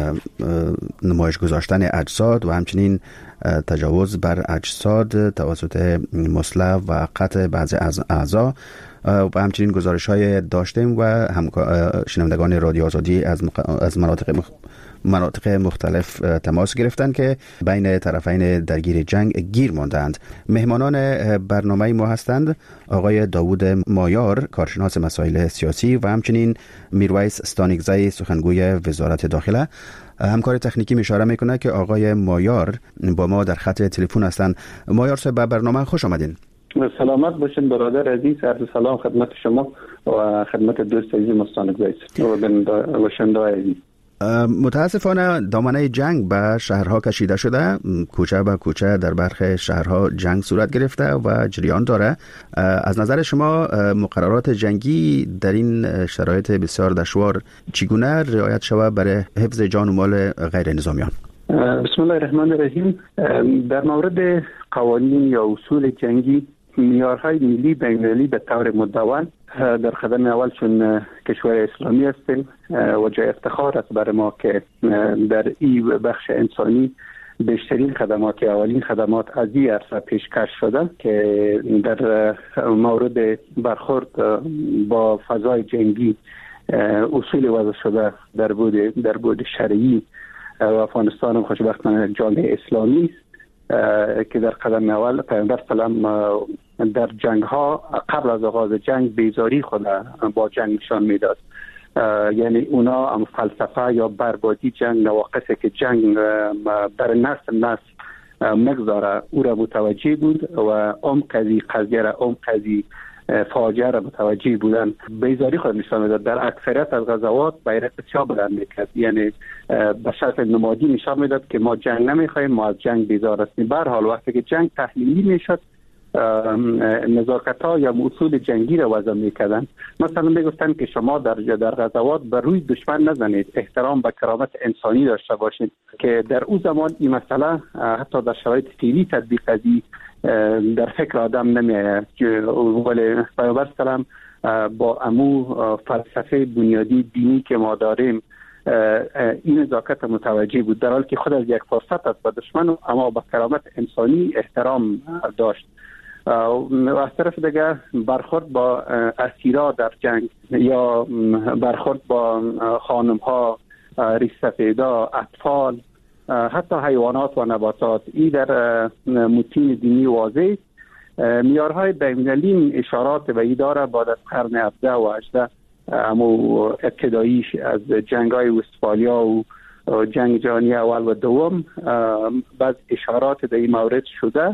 نمایش گذاشتن اجساد و همچنین تجاوز بر اجساد توسط مسلح و قطع بعضی از اعضا و همچنین گزارش های داشتیم و شنوندگان رادیو آزادی از مناطق مختلف تماس گرفتند که بین طرفین درگیر جنگ گیر ماندند. مهمانان برنامه ما هستند آقای داوود مایار، کارشناس مسائل سیاسی و همچنین میرویس استانیکزی، سخنگوی وزارت داخله. همکار تکنیکی اشاره میکنه که آقای مایار با ما در خط تلفن هستند. مایار صاحب، به برنامه خوش آمدین. سلامت باشین برادر عزیز. عرض سلام خدمت شما و خدمت دوست عزیز مستانکزی و شنوندگان عزیز. متاسفانه دامنه جنگ به شهرها کشیده شده، کوچه به کوچه در برخی شهرها جنگ صورت گرفته و جریان داره. از نظر شما مقررات جنگی در این شرایط بسیار دشوار چگونه رعایت شود برای حفظ جان و مال غیر نظامیان؟ بسم الله الرحمن الرحیم. در مورد قوانین یا اصول جنگی، معیارهای ملی بین‌المللی به طور مدون در قدم اول چون کشور اسلامی هستیم و جای افتخار است برای ما که در این بخش انسانی بیشترین خدمات یا اولین خدمات از این عرصه پیشکش شده که در مورد برخورد با فضای جنگی اصول وضع شده در بود شرعی و افغانستان خوشبختانه جامعه اسلامی است که در قدم اول پیامبر سلام در جنگ ها قبل از آغاز جنگ بیزاری خود با جنگ نشان میداد. یعنی اونا هم فلسفه یا بربادی جنگ، نواقصی که جنگ بر نسل مگذاره او را متوجه بود و قضیه را فاجعه را متوجه بودن. بیزاری خود نشان میداد. در اکثریت از غزوات بیرق سیاه بلند میکرد، یعنی به شکل نمادی نشان میداد که ما جنگ نمیخوایم، ما از جنگ بیزار هستیم. به هر حال وقتی که جنگ تحلیلی میشد نزاکت ها یا اصول جنگی را وضع میکردن. مثلا میگفتن که شما در غزوات بر روی دشمن نزنید، احترام به کرامت انسانی داشته باشید، که در اون زمان این مسئله حتی در شرایط فعلی تطبیق قضیه در فکر آدم نمیآید. ولی پیامبر سلام با امو فلسفه بنیادی دینی که ما داریم این نزاکت متوجه بود، در حالی که خود از یک فرصت است به دشمن، اما با کرامت انسانی احترام داشت. و از طرف دیگه برخورد با اسیرا در جنگ یا برخورد با خانم ها، ریش سفیدا، اطفال، حتی حیوانات و نباتات، این در متین دینی واضح. میارهای بین‌المللی اشارات به این داره بعد از قرن 17 و 18 اما ابتداییش از جنگ‌های وستفالیا و جنگ جهانی اول و دوم بعض اشارات در این مورد شده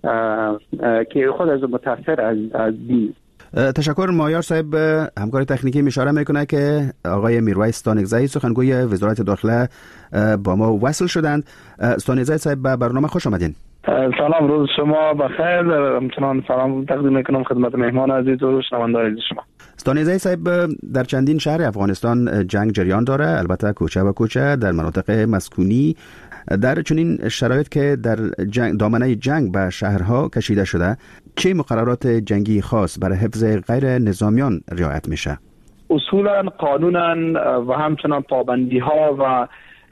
که خود از متاثر از دین. تشکر. مایار صاحب همکار تکنیکی اشاره میکنه که آقای میرویس ستانکزی سخنگوی وزارت داخله با ما وصل شدند. ستانکزی صاحب به برنامه خوش آمدین. سلام، روز شما بخیر. همچنان سلام تقدیم میکنم خدمت مهمان عزیز و شنوندگان عزیز شما. ستانکزی صاحب در چندین شهر افغانستان جنگ جریان داره، البته کوچه به کوچه در مناطق مسکونی. در چنین شرایط که در دامنه جنگ به شهرها کشیده شده، چه مقررات جنگی خاص برای حفظ غیر نظامیان رعایت میشه؟ اصولا قانونا و همچنان پابندی ها و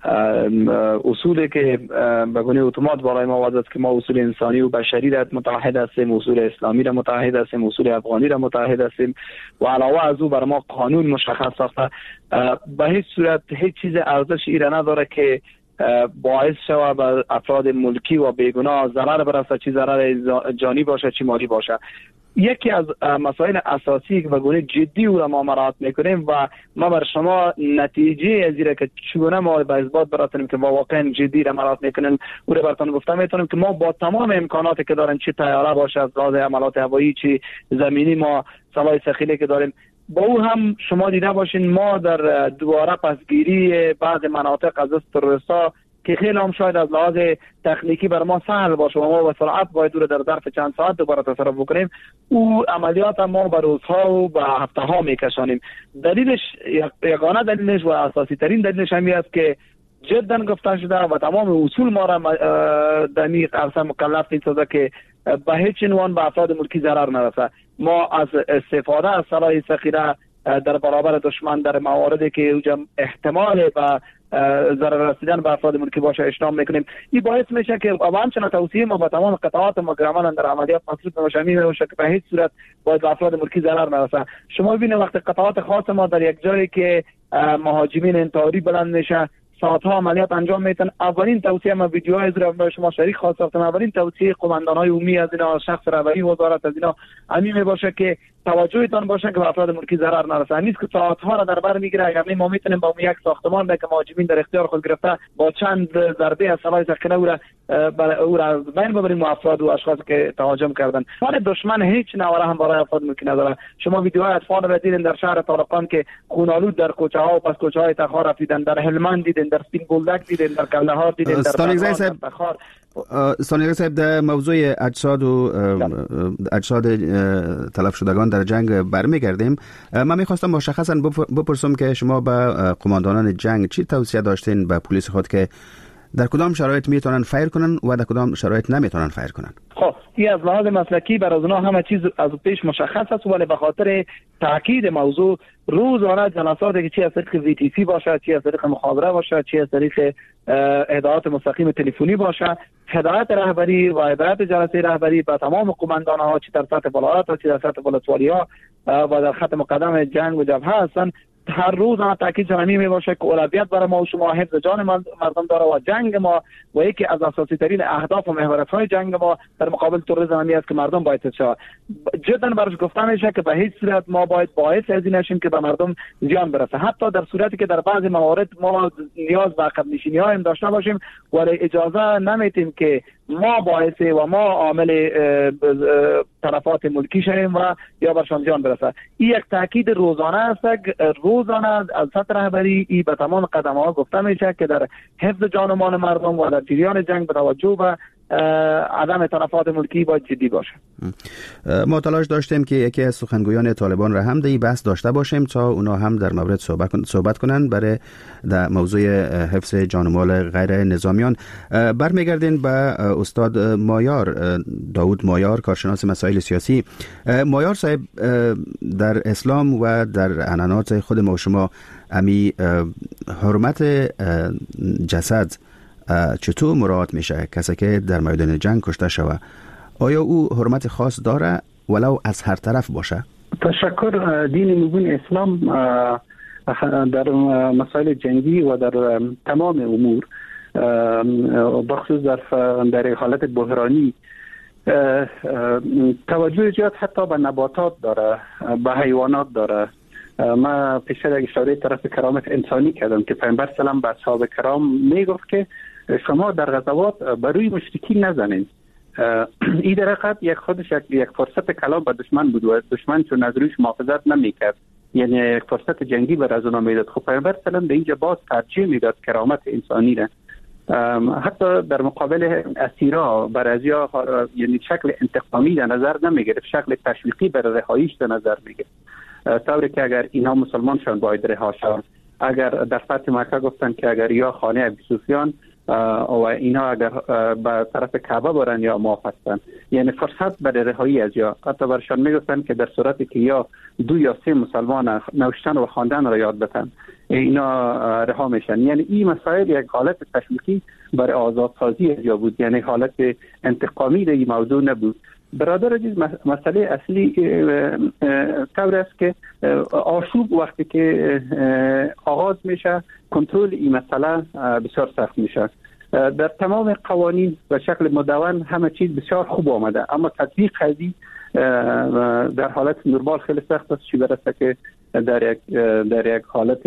اصولی که به گونه اتومات بالای ما وضع است که ما اصول انسانی و بشری را متحد هستیم، اصول اسلامی را متحد هستیم، اصول افغانی را متحد هستیم و علاوه از او بر ما قانون مشخص ساخته. به هیچ صورت هیچ چیز ارزش ایره نداره که باعث شود به افراد ملکی و بیگناه ضرر برسه، چی ضرر جانی باشه چی مالی باشه. یکی از مسائل اساسی که به گونه جدی او را ما مراعات میکنیم و ما بر شما نتیجه از اینه که چگونه ما به اثبات برسونیم که ما واقعا جدی را مراعات میکنیم او را براتون گفتم میتونیم که ما با تمام امکاناتی که داریم، چه طیاره باشه از لحاظ عملات هوایی چه زمینی، ما سلاح ثقیلی که داریم، با او هم شما دیده باشین ما در دوباره پسگیری بعض مناطق از تروریست‌ها که خیلی هم شاید از لحاظ تکنیکی بر ما سهل باشه و ما به سرعت باید او در ظرف چند ساعت دوباره تصرف بکنیم، او عملیات ما به روزها و به هفته ها میکشانیم. دلیلش یگانه دلیلش و اساسی ترین دلیلش همین است که جدا گفته شده و تمام اصول ما را دمی عرصه مکلف می‌سازه که به هیچ عنوان به افراد ملکی ضرر نرسه. ما از استفاده از سلاح ثقیله در برابر دشمن در مواردی که اوجا احتمال به ضرر رسیدن به افراد ملکی باشه اجتناب میکنیم. این باعث میشه که همچنان توصیه ما به تمام قطعات ما که عملا در عملیات مصروف نباشه میشه که به هیچ صورت باید به افراد ملکی ضرر نرسه. شما ببینید وقتی قطعات خاص ما در یک جایی که مهاجمین انتحاری بلند میشه ساعتها عملیات انجام میتن، اولین توصیه ما ویدیوهای از با شما شریک خواستم، اولین توصیه قماندان‌های عمومی از اینا، شخص رهبری وزارت از اینا همین میباشه که توجهتان باشه که به افراد ملکی ضرر نرسه. نیست که ساعتها را در بر میگیره. اگر ما میتونیم با یک ساختمان که مهاجمین در اختیار خود گرفته با چند ضربه از سلاح ثقیله او را بین ببریم افراد و اشخاص که تهاجم کردن. ولی دشمن هیچ نواره هم برای افراد ملکی نداره. شما ویدیوهای اطفال را دیدین در شهر طالقان که خونالود در کوچه ها و پس کوچه های تخار رفتن، در هلمند دیدین، در سپین بولدک دیدین، در کندهار دیدین، در تخار. ستانکزی صاحب در موضوع اجساد تلف شدگان در جنگ برمیگردیم. من میخواستم مشخصا بپرسم که شما به قماندانان جنگ چی توصیه داشتین به پلیس خود که در کدام شرایط میتونن فایر کنن و در کدام شرایط نمیتونن فایر کنن؟ خب این از لحاظ مسلکی برای اونا همه چیز از پیش مشخص است، ولی به خاطر تاکید موضوع روزانه جلساتی که چی از طریق VTC باشه، چی از طریق مخابره باشه، چی از طریق هدایات مستقیم تلفنی باشه، هدایت رهبری و هدایت جلسه رهبری به تمام قماندان‌ها چی در سطح ولایات چی در سطح ولسوالی‌ها و در خط مقدم جنگ و جبهه هستن هر روز تاکید جهانی می باشه که اولویت برای ما و شما حفظ جان مردم داره و جنگ ما و یکی از اساسی ترین اهداف و محورات های جنگ ما در مقابل تروریسم است که مردم باید شود. جدا برش گفته میشه که به هیچ صورت ما باید باعث از این نشیم که به مردم زیان برسه، حتی در صورتی که در بعضی موارد ما نیاز به عقب نشینی ها هم داشته باشیم، ولی اجازه نمیتیم که ما باعث و ما عامل تلفات ملکی شویم و یا برشان زیان برسه. این یک تاکید روزانه است، روزانه از سطح رهبری ای به تمام قدم ها گفته میشه که در حفظ جان و مال مردم و در جریان جنگ به توجه به عدم تلفات ملکی باید جدی باشه. ما تلاش داشتیم که یکی از سخنگویان طالبان را هم در این بحث داشته باشیم تا اونا هم در مورد صحبت کنند برای در موضوع حفظ جان و مال غیر نظامیان. برمیگردین به استاد مایار، داود مایار، کارشناس مسائل سیاسی. مایار صاحب، در اسلام و در عنعنات خود ما و شما امی حرمت جسد چطور مراعات میشه؟ کسی که در میدان جنگ کشته شود آیا او حرمت خاص داره ولو از هر طرف باشه؟ تشکر. دین مبین اسلام در مسائل جنگی و در تمام امور بخصوص در حالت بحرانی توجه زیاد حتی به نباتات داره، به حیوانات داره. ما پیشتر یک اشاره طرف کرامت انسانی کردم که پیامبر سلام به اصحاب کرام میگفت که شما در غزوات بر روی مشرکین نزنید. این در حقیقت یک خودش یک فرصت کلام به دشمن بود و دشمن چون از رویش محافظت نمیکرد، یعنی یک فرصت جنگی بر از اونا میداد. خب پیامبر سلام به اینجا باز ترجیح میداد کرامت انسانی را، حتی در مقابل اسیرا برازیا، یعنی شکل انتقامی در نظر نمیگرفت، شکل تشویقی برای رهاییش در نظر میگرفت، طوری که اگر اینها مسلمان شدن باید رها شدن. اگر در فتح مکه گفتن که اگر یا خانه ابی سفیان و اینها اگر به طرف کعبه برن یا موافقن، یعنی فرصت برای رهایی از یا حتی برشان میگفتن که در صورتی که یا 2 یا 3 مسلمان نوشتن و خواندن را یاد بتن اینا رها میشن. یعنی این مسائل یک حالت تشویقی برای آزادسازی از یا بود، یعنی حالت انتقامی در این موضوع نبود. برادر عزیز، مسئله اصلی طور است که آشوب وقتی که آغاز میشه کنترل این مسئله بسیار سخت میشه. در تمام قوانین و شکل مدون همه چیز بسیار خوب آمده، اما تطبیق هذی در حالت نورمال خیلی سخت است، چی برسه که در یک حالت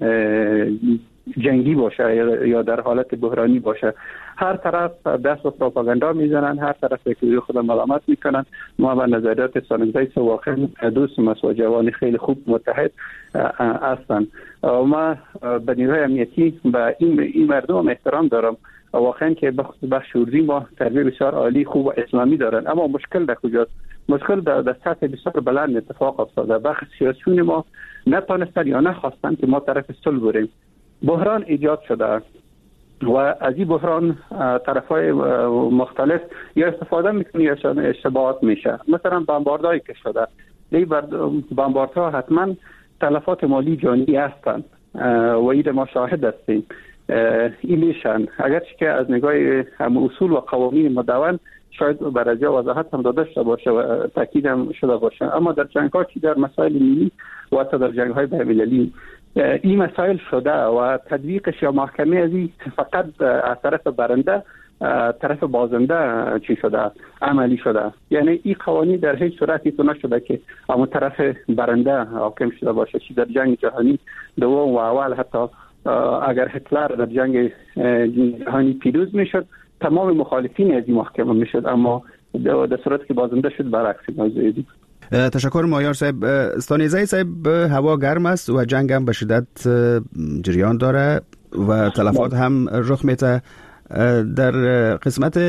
جنگی باشه یا در حالت بحرانی باشه. هر طرف دست و پروپاگاندا میزنن، هر طرف که خود ملامت میکنن. ما به نظریات سالمزای واقعا دوست و جوانی خیلی خوب متحد هستن. ما به نیروی امنیتی به این مردم احترام دارم، واقعا که بخش شوروی ما تربیت بسیار عالی خوب و اسلامی دارن، اما مشکل در کجاست؟ مشکل در سطح بسیار بلند اتفاق افتاده. بخش سیاسیون ما نتونستن یا نخواستن که ما طرف صلح بریم. بحران ایجاد شده و از این بحران طرفای مختلف یا استفاده میکنه یا اشتباهات میشه. مثلا بمباردهایی که شده، این بمباردها حتما تلفات مالی جانی هستند و این ما شاهد هستیم. این میشن اگرچه که از نگاه هم اصول و قوانین مدون شاید برای وضاحت هم داده شده باشه و تاکید هم شده باشه، اما در جنگ ها چی در مسائل ملی و حتی در جنگ های بین‌المللی این مسائل شده و تطبیقش یا محکمه از این فقط از طرف برنده طرف بازنده چی شده، عملی شده. یعنی این قوانین در هیچ صورتی تو نشده که اما طرف برنده حاکم شده باشه. چی در جنگ جهانی دوم و اول حتی اگر هتلر در جنگ جهانی پیروز میشد تمام مخالفین از این محکمه میشد، اما در صورتی که بازنده شد برعکس موضوع دی. تشکر مایار صاحب. استانیزه صاحب، هوا گرم است و جنگ هم به شدت جریان داره و تلفات هم رخ میده. در قسمت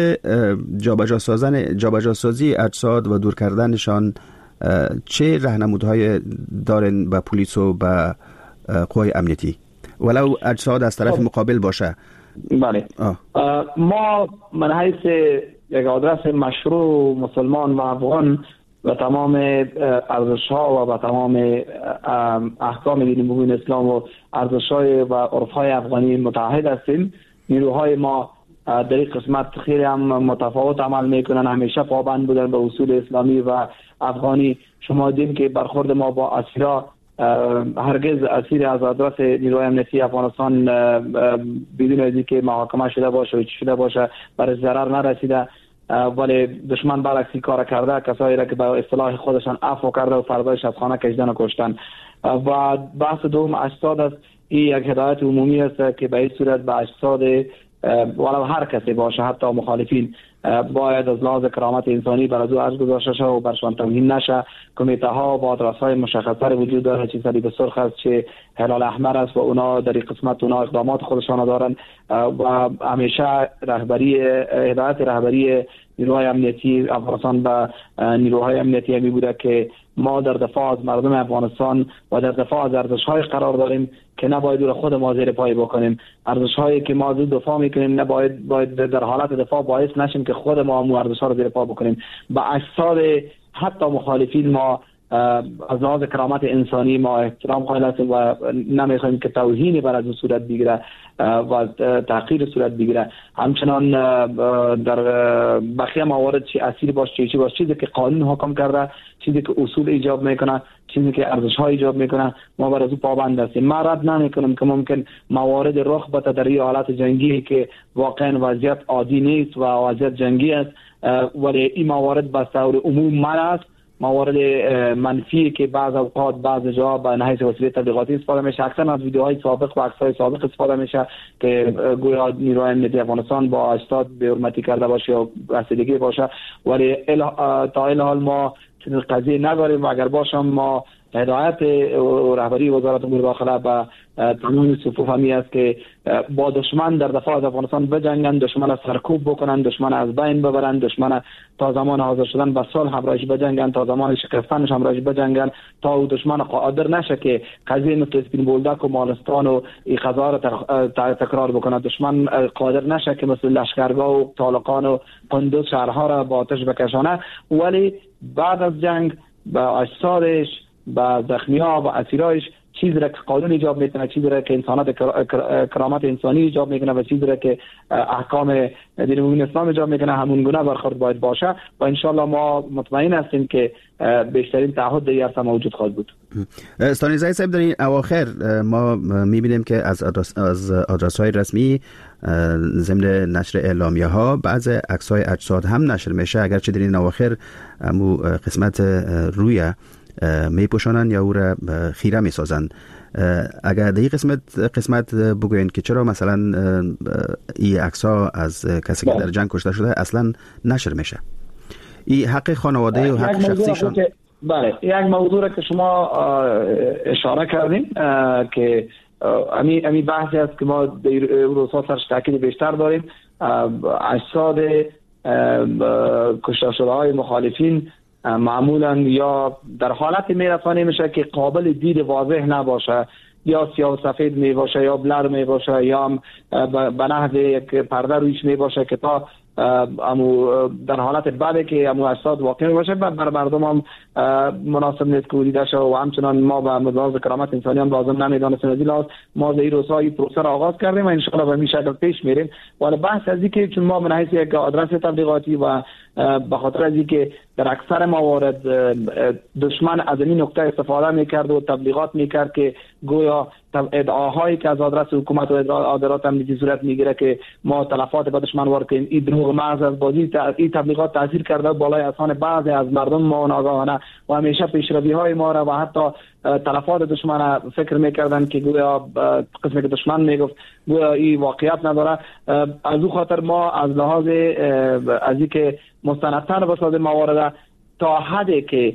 جابجا سازی اجساد و دور کردنشان چه راهنمودهای دارن به پلیس و به قوای امنیتی ولو اجساد از طرف مقابل باشه؟ بله، ما من حیث یک آدرس مشروع مسلمان و افغان و تمام ارزش‌ها و تمام احکام دین مبین اسلام و ارزش‌های و عرف‌های افغانی متحد هستیم. نیروهای ما در این قسمت خیلی هم متفاوت عمل میکنن، همیشه پابند بودن به اصول اسلامی و افغانی. شما دیدین که برخورد ما با اسیرا هرگز اسیر از آدرس نیروهای امنیتی افغانستان بدون از اینکه محاکمه شده باشه و چی شده باشه برای ضرر نرسیده، ولی دشمن برعکس کار کرده، کسایی را که به اصطلاح خودشان عفو کرده و فردایش از خانه کشیدن و کشتن. و بحث دوم اجساد است. این یک هدایت عمومی است که به این صورت به اجساد ولو هر کسی باشه، حتی مخالفین، باید از لحاظ کرامت انسانی بر از او ارز گذاشته شد و برشان توهین نشه. کمیته ها با آدرس های مشخص وجود داره، چه صلیب سرخ است چه هلال احمر است و اونا در این قسمت اونا اقدامات خودشان دارن و همیشه هدایت رهبری نیروهای امنیتی افغانستان به نیروهای امنیتی همی بوده که ما در دفاع از مردم افغانستان و در دفاع از ارزش‌های قرار داریم که نباید رو خود ما زیر پای بکنیم. ارزش‌هایی که ما از دفاع می‌کنیم باید در حالت دفاع باعث نشیم که خود ما هم ارزش‌ها رو زیر پا بکنیم. به اجساد حتی مخالفین ما از لحاظ کرامت انسانی ما احترام قائل هستیم و نمیخوایم که توهین بر از صورت بگیره و تحقیر صورت بگیره. همچنان در بقیه موارد چی اسیر باشه چی باشه، چیزی که قانون حکم کرده، چیزی که اصول ایجاب میکنه، چیزی که ارزش‌ها ایجاب میکنه، ما بر از او پابند هستیم. ما رد نمیکنم که ممکن موارد رخ بده در این حالت جنگی که واقعا وضعیت عادی نیست و وضعیت جنگی است، ولی این موارد به طور عموم من است. موارد منفی که بعض اوقات بعض جا به نحیث وسیله تبلیغاتی استفاده میشه، اکثر از ویدیوهای سابق و عکس‌های سابق استفاده میشه که گویا نیروهای امنیتی افغانستان با اجساد به حرمتی کرده باشه یا رسیدگی باشه، ولی تا این حال ما چنین قضیه نداریم و اگر باشم ما هدایت رهبری وزارت امور داخله به تمام صفوف همی است که با دشمن در دفاع از افغانستان بجنگن، دشمن را سرکوب بکنن، دشمن از بین ببرن، دشمن تا زمان حاضر شدن به صلح همراهش بجنگن، تا زمان شکستنش همراهش بجنگن، تا او دشمن قادر نشه که قضیه مثل اسپین بولدک و مالستان و این قضا را تکرار بکنه، دشمن قادر نشه که مثل لشکرگاه و طالقان و قندوز شهرها را با آتش بکشانه. ولی بعد از جنگ به اجسادش، به زخمی‌ها و اسیرایش چیزی را که قانون ایجاب میکنه، چیزی را که انسانات کرامت انسانی ایجاب میکنه و چیزی را که احکام دین مبین اسلام ایجاب میکنه همون گونه برخورد باید باشه و انشالله ما مطمئن هستیم که بیشترین تعهد در این موجود خواهد بود. استانیزایی صاحب، در این اواخر ما میبینیم که از آدرس های رسمی ضمن نشر اعلامیه ها بعض عکس های اجساد هم نشر میشه، اگرچه در این اواخر قسمت روی میپوشانن یا او را خیره میسازن. اگر در این قسمت بگوین که چرا مثلا این عکس‌ها از کسی که در جنگ کشته شده اصلا نشر میشه؟ این حق خانواده و حق شخصیشان. بله، یک موضوع را که شما اشاره کردین که امی بحثی است که ما در روزها سرش تاکید بیشتر داریم. اجساد کشته شده های مخالفین معمولا یا در حالت میرسانه میشه که قابل دید واضح نباشه، یا سیاه و سفید می باشه یا بلر می باشه یا به نحو یک پرده رویش می باشه که تا در حالت بعدی که اجساد واقع باشه بر مردم هم مناسب نیست که دیده شه و همچنان ما به لحاظ کرامت انسانی هم لازم نمیدانستیم. از این لحاظ ما در این روزها این پروسه را آغاز کردیم و ان شاء الله به این شکل پیش میریم. ولی بحث از اینکه چون ما به حیث یک آدرس تبلیغاتی و به خاطر از اینکه در اکثر موارد دشمن از این نکته استفاده میکرد و تبلیغات میکرد که گویا ادعاهایی که از آدرس حکومت و ادارات امنیتی صورت میگیره که ما تلفات به دشمن وارد کنیم، این دروغ محض از بازی این تبلیغات تاثیر کرده بالای اذهان بعضی از مردم ما ناگهانه و همیشه پیشروی های ما را و حتی تلفات دشمن فکر میکردن که گویا قسمی که دشمن میگفت گویا این واقعیت نداره. از او خاطر ما از لحاظ از اینکه مستندتر بسازیم موارد تا حدی که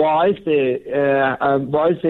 باعث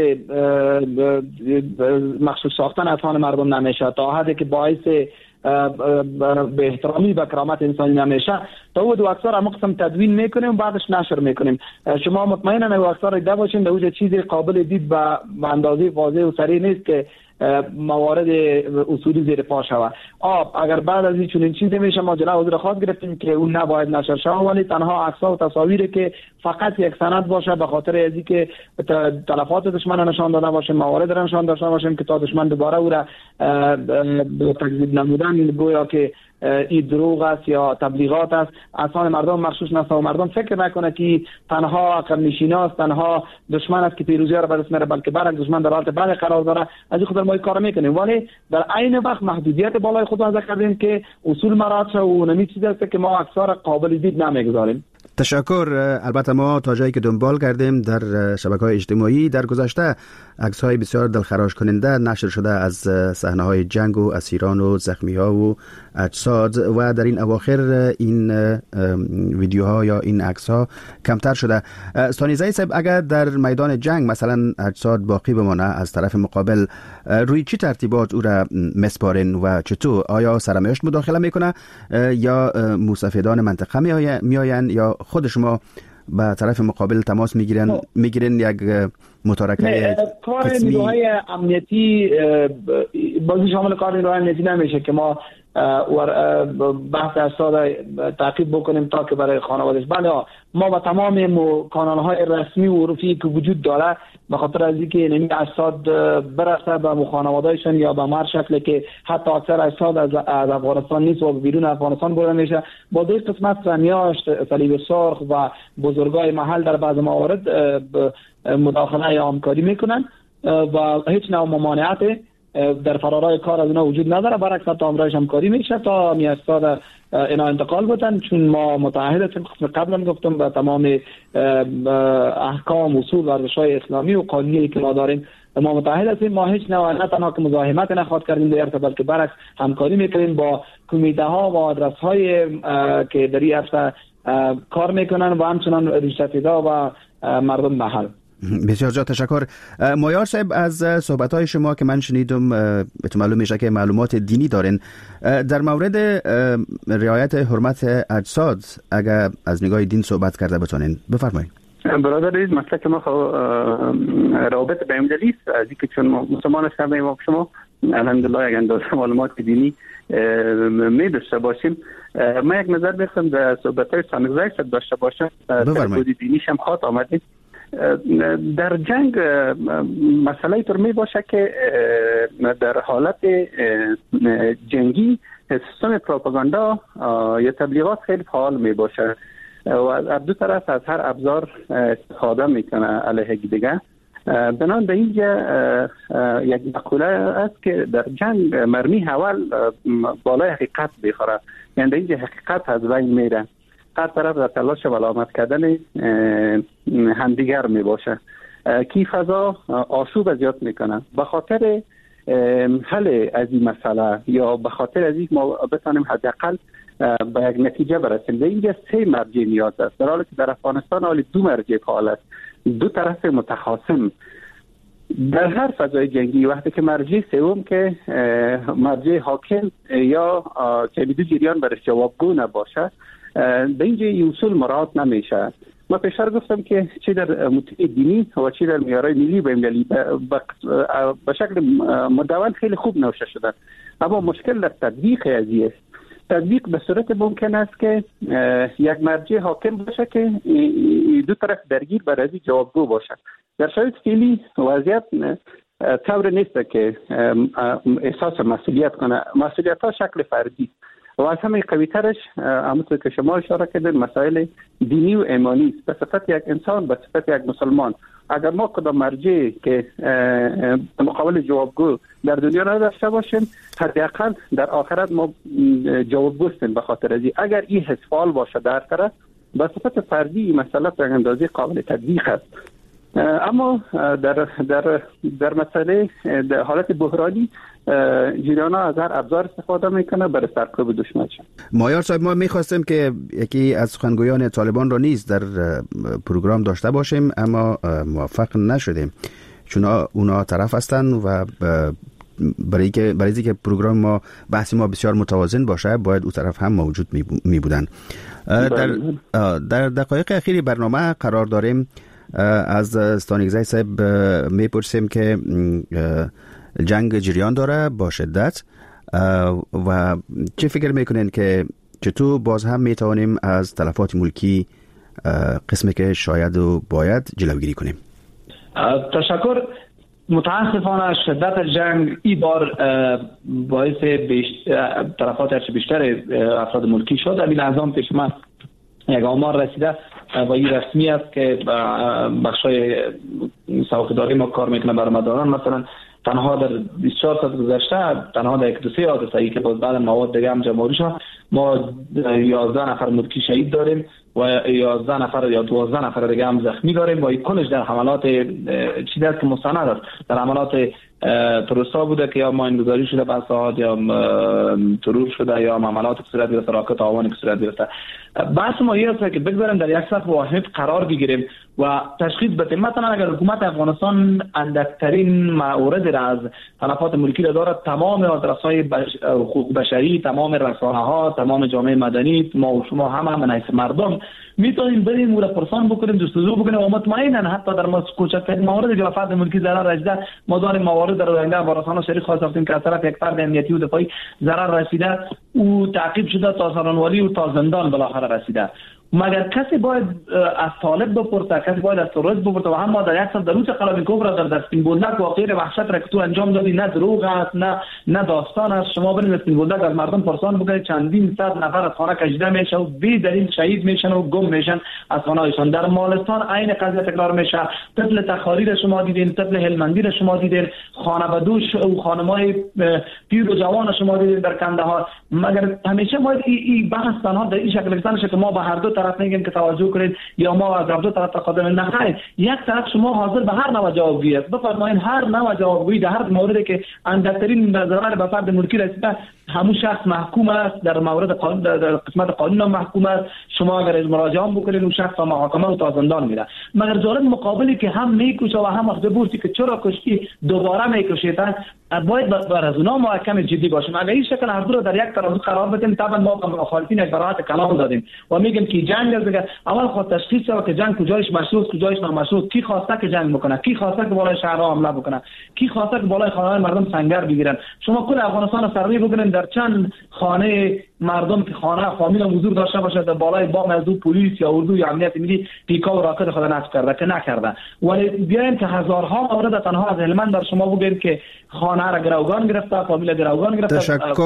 مخصوص ساختن اذهان مردم نمیشه، تا حدی که باعث به احترامی به کرامت انسانی نمیشه، تا او دو اکثر هم قسم تدوین میکنیم بعدش نشر میکنیم. شما مطمئنن او اکثر دیده باشین در اوجه چیزی قابل دید به اندازه واضح و صریح نیست که موارد اصولی زیر پا شود. اگر بعد از این چنین چیزی میشه ما جلوی حضور خاص گرفتیم که اون نباید نشر شود، ولی تنها عکس‌ها و تصاویری که فقط یک سند باشه به خاطر از اینکه تلفات دشمن نشان داده باشه، موارد را نشان داشته باشیم که تا دشمن دوباره او را به تکذیب نمودن گویا که این دروغ است یا تبلیغات است، اذهان مردم مخشوش نست و مردم فکر نکنه که تنها عقب نشیناست، تنها دشمن است که پیروزی را به دست میاره، بلکه برعکس دشمن در حالت بد قرار داره. از این خاطر ما این کار میکنیم، ولی در عین وقت محدودیت بالای خود وضع کردیم که اصول مراعات شه و نمی چیزی است که ما اکثر قابل دید نمیگذاریم. تشکر. البته ما تا جایی که دنبال کردیم در شبکه‌های اجتماعی در گذشته عکس‌های بسیار دلخراش کننده نشر شده از صحنه‌های جنگ و اسیران و زخمی‌ها و اجساد و در این اواخر این ویدیوها یا این عکس‌ها کمتر شده. استانیزی صاحب، اگر در میدان جنگ مثلا اجساد باقی بمانه از طرف مقابل، روی چی ترتیبات او را مسپارین و چطور؟ آیا سرمایش مداخله میکنه یا موسفیدان منطقه میآیند یا خود شما به طرف مقابل تماس میگیرین یک متارکه کار نیروهای امنیتی بازی شامل کار نیروهای امنیتی نمیشه که ما بحث اجساد تعقیب بکنیم تا که برای خانوادهش. بله ما با تمام کانال‌های رسمی و عرفی که وجود داره به خاطر از اینکه نمی اجساد برسه به خانواده‌شون یا به هر شکلی که حتی اکثر اجساد از افغانستان نیست و بیرون افغانستان برده میشه، با دو قسمت سمیاشت، صلیب سرخ و بزرگای محل در بعض موارد مداخله یا همکاری میکنن و هیچ نوع ممانعت در فرارای کار از اینا وجود نداره. برعکس تا امرایش همکاری میشه تا میاستاد اینا انتقال بودن، چون ما متعهد هستیم قبلا گفتم به تمام احکام اصول و ارزش‌های اسلامی و قانونی که ما داریم ما متعهد هستیم. ما هیچ نوع نه تنها که مزاحمت نخواد کردیم در ارتباط، بلکه برعکس همکاری میکنیم با کمیته ها و آدرس های که در این عرصه کار میکنن و همچنان ریشه‌فدا و مردم محل. بسیار جا تشکر. مایار صاحب، از صحبت‌های شما که من شنیدم بهتون معلوم میشه که معلومات دینی دارین. در مورد رعایت حرمت اجساد اگر از نگاه دین صحبت کرده بتونین بفرمایید. برادر عزیز، مسئله ما رابط به امدلی است از اینکه چون ما مسلمان هستیم ما شما الحمدلله یک اندازه معلومات دینی می داشته باشیم. ما یک نظر بخوام در صحبت‌های سانگزای داشته باشم در بود دینیش هم خاط آمدیم. در جنگ مسئله طور می باشه که در حالت جنگی سیستم پروپاگاندا یا تبلیغات خیلی فعال می باشه و از دو طرف از هر ابزار استفاده میکنه علیه دیگه. بنان به اینجا یک مقوله است که در جنگ مرمی اول بالای حقیقت بخوره، یعنی در اینجا حقیقت از بین میره، هر طرف در تلاش علامت کردن همدیگر می باشه که فضا آشوب زیاد میکنه. به خاطر حل از این مسئله یا به خاطر از این ما بتانیم حداقل به یک نتیجه برسیم. در اینجا 3 مرجع نیاز است، در حالی که در افغانستان حالی 2 مرجع فعال است، 2 طرف متخاصم. در هر فضای جنگی وقتی که مرجع سوم که مرجع حاکم یا که دو جریان برش جوابگو نباشه، به اینجا اصول مراعات نمیشه. ما پیشتر گفتم که چه در متن دینی و چه در معیارهای ملی بین‌المللی به شکل مدون خیلی خوب نوشته شده، اما مشکل در تطبیق ازیه است. تطبیق به صورت ممکن است که یک مرجع حاکم باشه که 2 طرف درگیر بر ازی جوابگو باشه. در شرایط فعلی وضعیت طور نیست که احساس مسئولیت کنه، مسئولیت ها شکل فردی و از همه قوی ترش همونطور که شما اشاره کردید مسائل دینی و ایمانی است. به صفت یک انسان، به صفت یک مسلمان، اگر ما کدام مرجع که مقابل جوابگو در دنیا نداشته باشیم، حداقل در آخرت ما جوابگو هستیم. به خاطر ازی اگر این حس فعال باشه در طرف، به صفت فردی این مسئله به اندازه قابل تطبیق است. اما در مسئله در حالت بحرانی جریان ها از هر ابزار استفاده میکنه برای سرکوب دشمنشان. مایار صاحب، ما میخواستیم که یکی از سخنگویان طالبان را نیز در پروگرام داشته باشیم اما موفق نشدیم چون اونا طرف هستن و برای اینکه پروگرام ما بحث ما بسیار متوازن باشه باید او طرف هم موجود می بودن. در دقایق اخیری برنامه قرار داریم. از استانگزی صاحب میپرسیم که جنگ جریان داره با شدت و چه فکر میکنین که چطور باز هم میتوانیم از تلفات ملکی قسمی که شاید و باید جلوگیری کنیم؟ تشکر. متاسفانه شدت جنگ این بار باعث تلفات بیشتر افراد ملکی شد. این لحظه پیش من یک آمار رسیده و این رسمی است که بخشای سوقداری ما کار میکنه برآمداران، مثلا تنها در 24 ساعت گذشته تنها در 1-2 حادثه‌ای که باز بعد مواد دیگه هم جمع‌آوری شد ما 11 نفر ملکی شهید داریم و 11 نفر یا 12 نفر دیگه هم زخمی داریم و این کلش در حملات چیزی است که مستند است، در حملات تروریستا بوده که یا ماینگذاری شده بر ساحات یا ترور شده یا حملات که صورت گرفته، راکت آوانی که صورت گرفته. بحث ما این است که بگذاریم در یک سطح واحد قرار بگیریم و تشخیص بدیم. مثلا اگر حکومت افغانستان اندکترین مورد را از تلفات ملکی را دارد، تمام آدرس‌های حقوق بشری، تمام رسانه‌ها، تمام جامعه مدنی، ما و شما همه من حیث مردم میتونیم بریم و پرسان بکنیم، جستجو بکنیم و مطمئنا حتی در کوچکترین موارد که فرد ملکی ضرر رسیده ما داریم موارد در آینده با رسانه‌ها شریک خواستیم که از طرف یک فرد امنیتی و دفاعی ضرر رسیده او تعقیب شده تا سرانواری و تا زندان بالاخره رسیده. مگر کسی باید از طالب بپرسه، کسی باید از تروریست بپرسه و هم ما در یک سال در روز قلم کبرا در دستین بولدک واقعی وحشت را که تو انجام دادی نه دروغ است نه داستان است. شما برید دستین بولدک از مردم پرسان بکنید، چندین صد نفر از خانه کشیده میشه و بی دلیل شهید میشن و گم میشن از خانه‌هایشان. در مالستان عین قضیه تکرار میشه. طفل تخاری را شما دیدین، طفل هلمندی را شما دیدین، خانه بدوش و خانم‌های پیر و جوان شما دیدین در کندهار. مگر همیشه باید این بحث تنها در این شکل بسنشه که ما به هر دو طرف میگیم که توجه کنید یا ما از دو طرف تقدم نخواهید. یک طرف شما حاضر به هر نوع جوابگویی است. بفرمایید هر نوع جوابگویی در هر موردی که اندکترین ضرر به فرد ملکی رسیده همون شخص محکوم است، در مورد قانون در قسمت قانون محکوم است. شما اگر مراجعه بکنید اون شخص تا محاکمه و تا زندان میره. مگر جالب مقابلی که هم میکشه و هم اخذ بورسی که چرا کشتی دوباره میکشید باید بر از اونا محکم جدی باشیم. اگر این شکل هر دو رو در یک ترازو قرار بدیم طبعا ما به مخالفین یک براحت کلام دادیم و میگیم که جنگ است. دیگه اول خود تشخیص شود که جنگ کجایش مشروط کجایش نامشروط، کی خواسته که جنگ بکنه، کی خواسته که بالای شهرها حمله بکنه، کی خواسته که بالای خانه‌های مردم سنگر بگیرن. شما کل افغانستان رو سروی بکنید در چند خانه مردم که خانه فامیل حضور داشته باشه در بالای بام از دو پلیس یا اردو یا امنیت ملی پیکا و راکت خود نصب کرده که نکرده. ولی بیایم که هزارها مورد تنها از هلمند در شما بگید که خانه را گروگان گرفته، فامیل گروگان گرفته.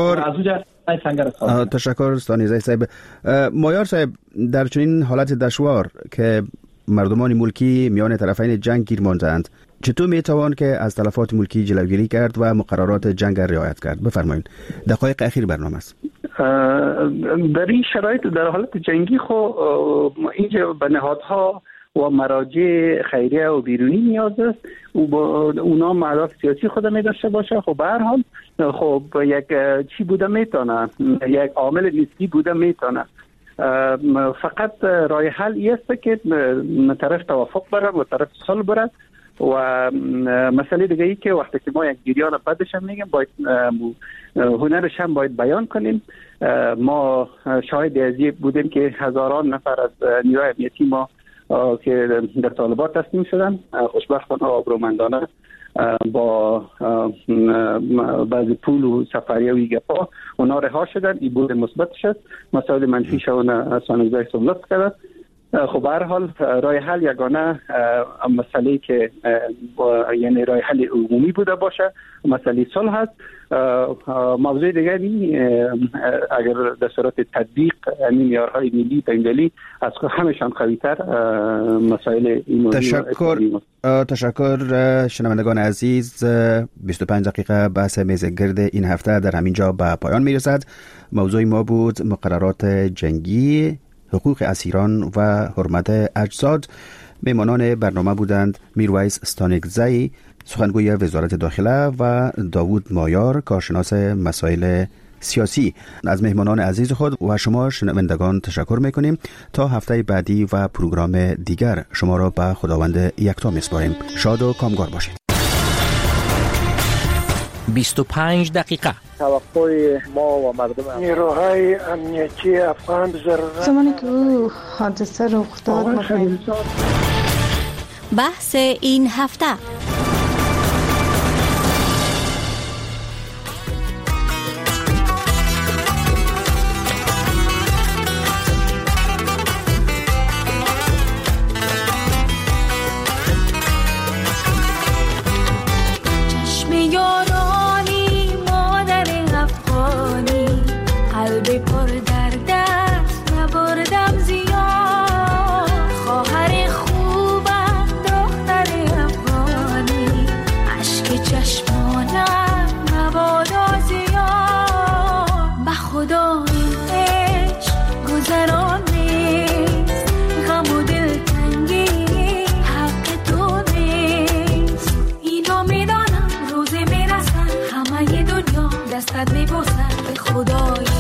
تشکر استانیزه صاحب. مایار صاحب، در چنین حالت دشوار که مردمان ملکی میان طرفین جنگ گیر ماندند، چطور میتوان که از تلفات ملکی جلوگیری کرد و مقررات جنگ رعایت کرد؟ بفرمایید. دقایق اخیر برنامه است. در این شرایط در حالت جنگی اینجا به نهادها و مراجع خیریه و بیرونی نیاز است و با اونا اهداف سیاسی خود می داشته باشه. خب به هر حال یک چی بوده میتونه، یک عامل نسبی بوده میتونه. فقط راه حل است که طرف توافق برد و طرف صلح برد. و مسئله دیگه ای که وقتی که ما یک جریان بدش هم میگیم باید هنرش هم باید بیان کنیم. ما شاهد ازی بودیم که هزاران نفر از نیروهای امنیتی ما که در طالبات تسلیم شدن خوشبختانه آبرومندانه با بعضی پول و سفریه و گپا اونا رها شدن. این بود مثبت شد. مسائل منفی شون سانگزای سبلت کرد. خب به هر حال راه حل یگانه مسئله که یعنی راه حل عمومی بوده باشه، مسئله صلح هست. موضوع دیگه اگر در صورت تطبیق معیارهای ملی بین‌المللی از همشان قوی‌تر مسائل این تشکر شنوندگان عزیز. 25 دقیقه بحث میز گرد این هفته در همینجا به پایان میرسد. موضوع ما بود مقررات جنگی، حقوق اسیران و حرمت اجساد. میمانان برنامه بودند میرویس استانگزی، سخنگوی وزارت داخله، و داوود مایار، کارشناس مسائل سیاسی. از مهمانان عزیز خود و شما شنوندگان تشکر میکنیم. تا هفته بعدی و پروگرام دیگر شما را به خداوند یکتا میسپاریم. شاد و کامگار باشید. 25 دقیقه توقع ما و مردم نیروهای امنیتی افغان زمانی که او حادثه رخ داد بحث این هفته. دستت میبوسم به خدای